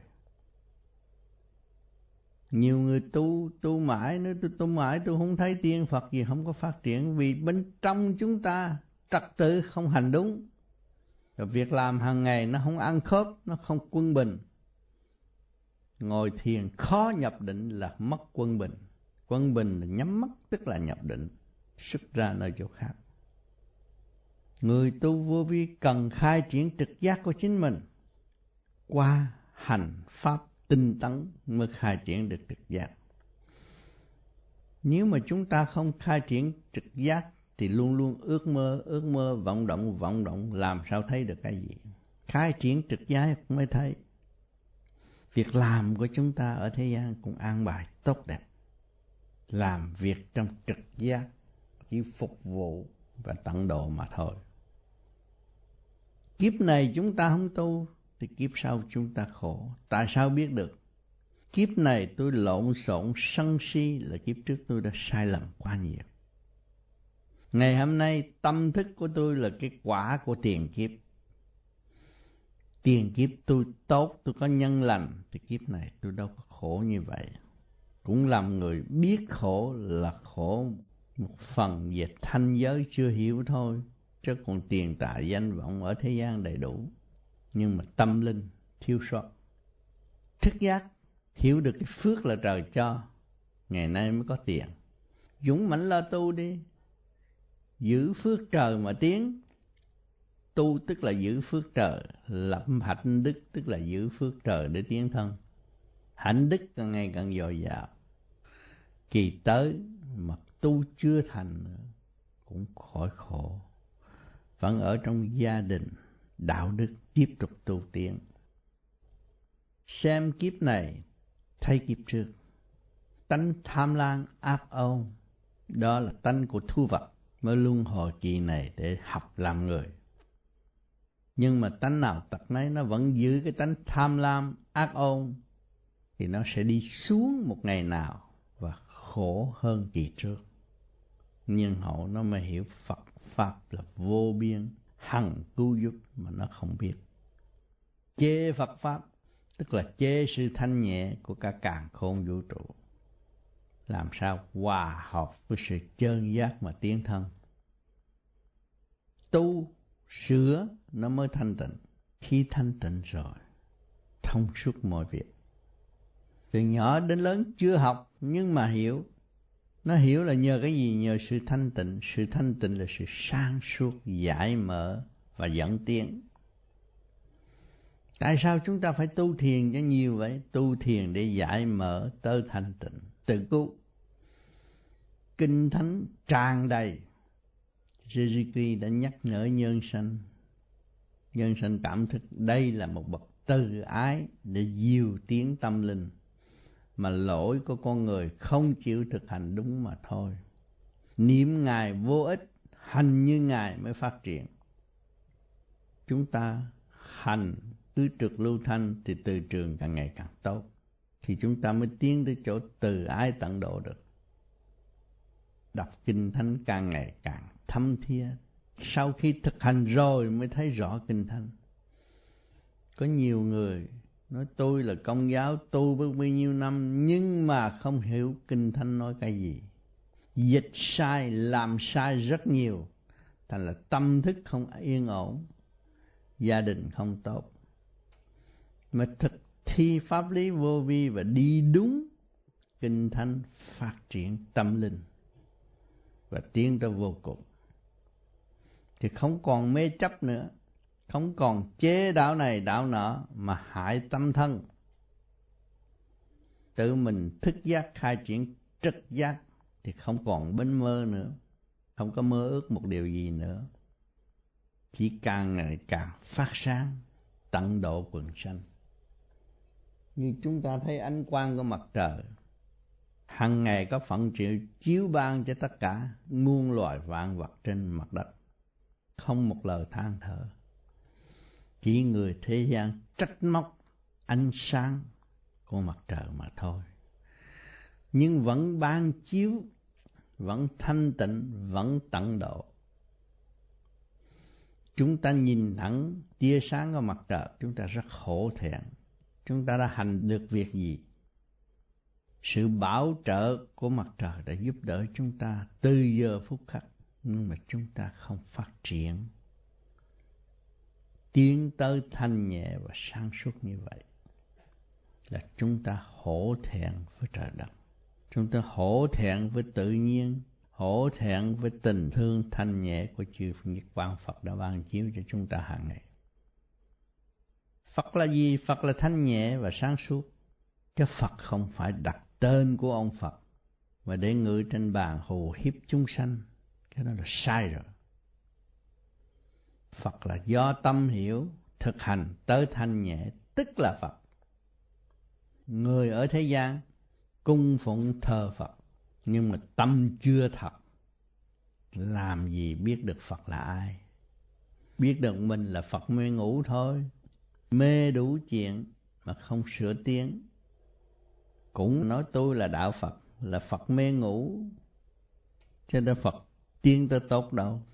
Nhiều người tu mãi, nói tôi tu mãi tôi không thấy tiên Phật gì, không có phát triển. Vì bên trong chúng ta trật tự không hành đúng, rồi việc làm hàng ngày nó không ăn khớp, nó không quân bình. Ngồi thiền khó nhập định là mất quân bình. Quân bình là nhắm mắt tức là nhập định, xuất ra nơi chỗ khác. Người tu vô vi cần khai triển trực giác của chính mình, qua hành pháp tinh tấn mới khai triển được trực giác. Nếu mà chúng ta không khai triển trực giác thì luôn luôn ước mơ, vọng động, làm sao thấy được cái gì? Khai triển trực giác mới thấy. Việc làm của chúng ta ở thế gian cũng an bài tốt đẹp. Làm việc trong trực giác, chỉ phục vụ và tận độ mà thôi. Kiếp này chúng ta không tu thì kiếp sau chúng ta khổ. Tại sao biết được? Kiếp này tôi lộn xộn sân si là kiếp trước tôi đã sai lầm quá nhiều. Ngày hôm nay tâm thức của tôi là cái quả của tiền kiếp. Tiền kiếp tôi tốt, tôi có nhân lành, thì kiếp này tôi đâu có khổ như vậy. Cũng làm người biết khổ là khổ một phần về thanh giới chưa hiểu thôi, chứ còn tiền tài danh vọng ở thế gian đầy đủ. Nhưng mà tâm linh thiếu sót. Thức giác hiểu được cái phước là trời cho, ngày nay mới có tiền. Dũng mãnh lo tu đi, giữ phước trời mà tiến. Tu tức là giữ phước trời, lập hạnh đức tức là giữ phước trời để tiến thân. Hạnh đức càng ngày càng dồi dào. Kỳ tới mà tu chưa thành nữa cũng khỏi khổ, vẫn ở trong gia đình đạo đức tiếp tục tu tiến. Xem kiếp này thấy kiếp trước. Tánh tham lam ác ôn, đó là tánh của thú vật, mới luân hồi kỳ này để học làm người. Nhưng mà tánh nào tật nấy nó vẫn giữ cái tánh tham lam ác ôn, thì nó sẽ đi xuống một ngày nào và khổ hơn kỳ trước. Nhưng hậu nó mới hiểu Phật Pháp là vô biên, hằng cứu giúp mà nó không biết. Chê Phật Pháp tức là chê sự thanh nhẹ của cả càn khôn vũ trụ. Làm sao hòa hợp với sự chơn giác mà tiến thân. Tu sửa nó mới thanh tịnh. Khi thanh tịnh rồi, thông suốt mọi việc. Từ nhỏ đến lớn chưa học nhưng mà hiểu. Nó hiểu là nhờ cái gì? Nhờ sự thanh tịnh. Sự thanh tịnh là sự sáng suốt, giải mở và dẫn tiến. Tại sao chúng ta phải tu thiền cho nhiều vậy? Tu thiền để giải mở tới thanh tịnh, tự cứu. Kinh thánh tràn đầy. Jesus Christ đã nhắc nhở nhân sanh. Nhân sanh cảm thức đây là một bậc từ ái để dìu tiến tâm linh. Mà lỗi của con người không chịu thực hành đúng mà thôi. Niệm Ngài vô ích, hành như Ngài mới phát triển. Chúng ta hành cứ trực lưu thanh thì từ trường càng ngày càng tốt. Thì chúng ta mới tiến tới chỗ từ ái tận độ được. Đọc kinh thánh càng ngày càng thâm thía. Sau khi thực hành rồi mới thấy rõ kinh thánh. Có nhiều người nói tôi là Công giáo, tu bao nhiêu năm nhưng mà không hiểu kinh thánh nói cái gì. Dịch sai, làm sai rất nhiều. Thành là tâm thức không yên ổn, gia đình không tốt. Mà thực thi pháp lý vô vi và đi đúng kinh thánh, phát triển tâm linh và tiến tới vô cùng. Thì không còn mê chấp nữa, không còn chế đạo này đạo nọ mà hại tâm thân. Tự mình thức giác khai triển trực giác thì không còn bên mơ nữa, không có mơ ước một điều gì nữa. Chỉ càng ngày càng phát sáng, tận độ quần sanh. Như chúng ta thấy ánh quang của mặt trời, hằng ngày có phận triệu chiếu ban cho tất cả muôn loài vạn vật trên mặt đất. Không một lời than thở. Chỉ người thế gian trách móc ánh sáng của mặt trời mà thôi. Nhưng vẫn ban chiếu, vẫn thanh tịnh, vẫn tận độ. Chúng ta nhìn thẳng tia sáng của mặt trời, chúng ta rất hổ thẹn. Chúng ta đã hành được việc gì? Sự bảo trợ của mặt trời đã giúp đỡ chúng ta từ giờ phút khắc. Nhưng mà chúng ta không phát triển, tiến tới thanh nhẹ và sáng suốt như vậy. Là chúng ta hổ thẹn với trời đất. Chúng ta hổ thẹn với tự nhiên, hổ thẹn với tình thương thanh nhẹ của chư Nhất Quang Phật đã ban chiếu cho chúng ta hàng ngày. Phật là gì? Phật là thanh nhẹ và sáng suốt. Chứ Phật không phải đặt tên của ông Phật mà để ngự trên bàn hù hiếp chúng sanh. Cái đó là sai rồi. Phật là do tâm hiểu, thực hành tới thanh nhẹ, tức là Phật. Người ở thế gian cung phụng thờ Phật, nhưng mà tâm chưa thật. Làm gì biết được Phật là ai? Biết được mình là Phật mê ngủ thôi. Mê đủ chuyện mà không sửa tiến. Cũng nói tôi là đạo Phật, là Phật mê ngủ. Cho nên Phật tiến tới tốt đâu.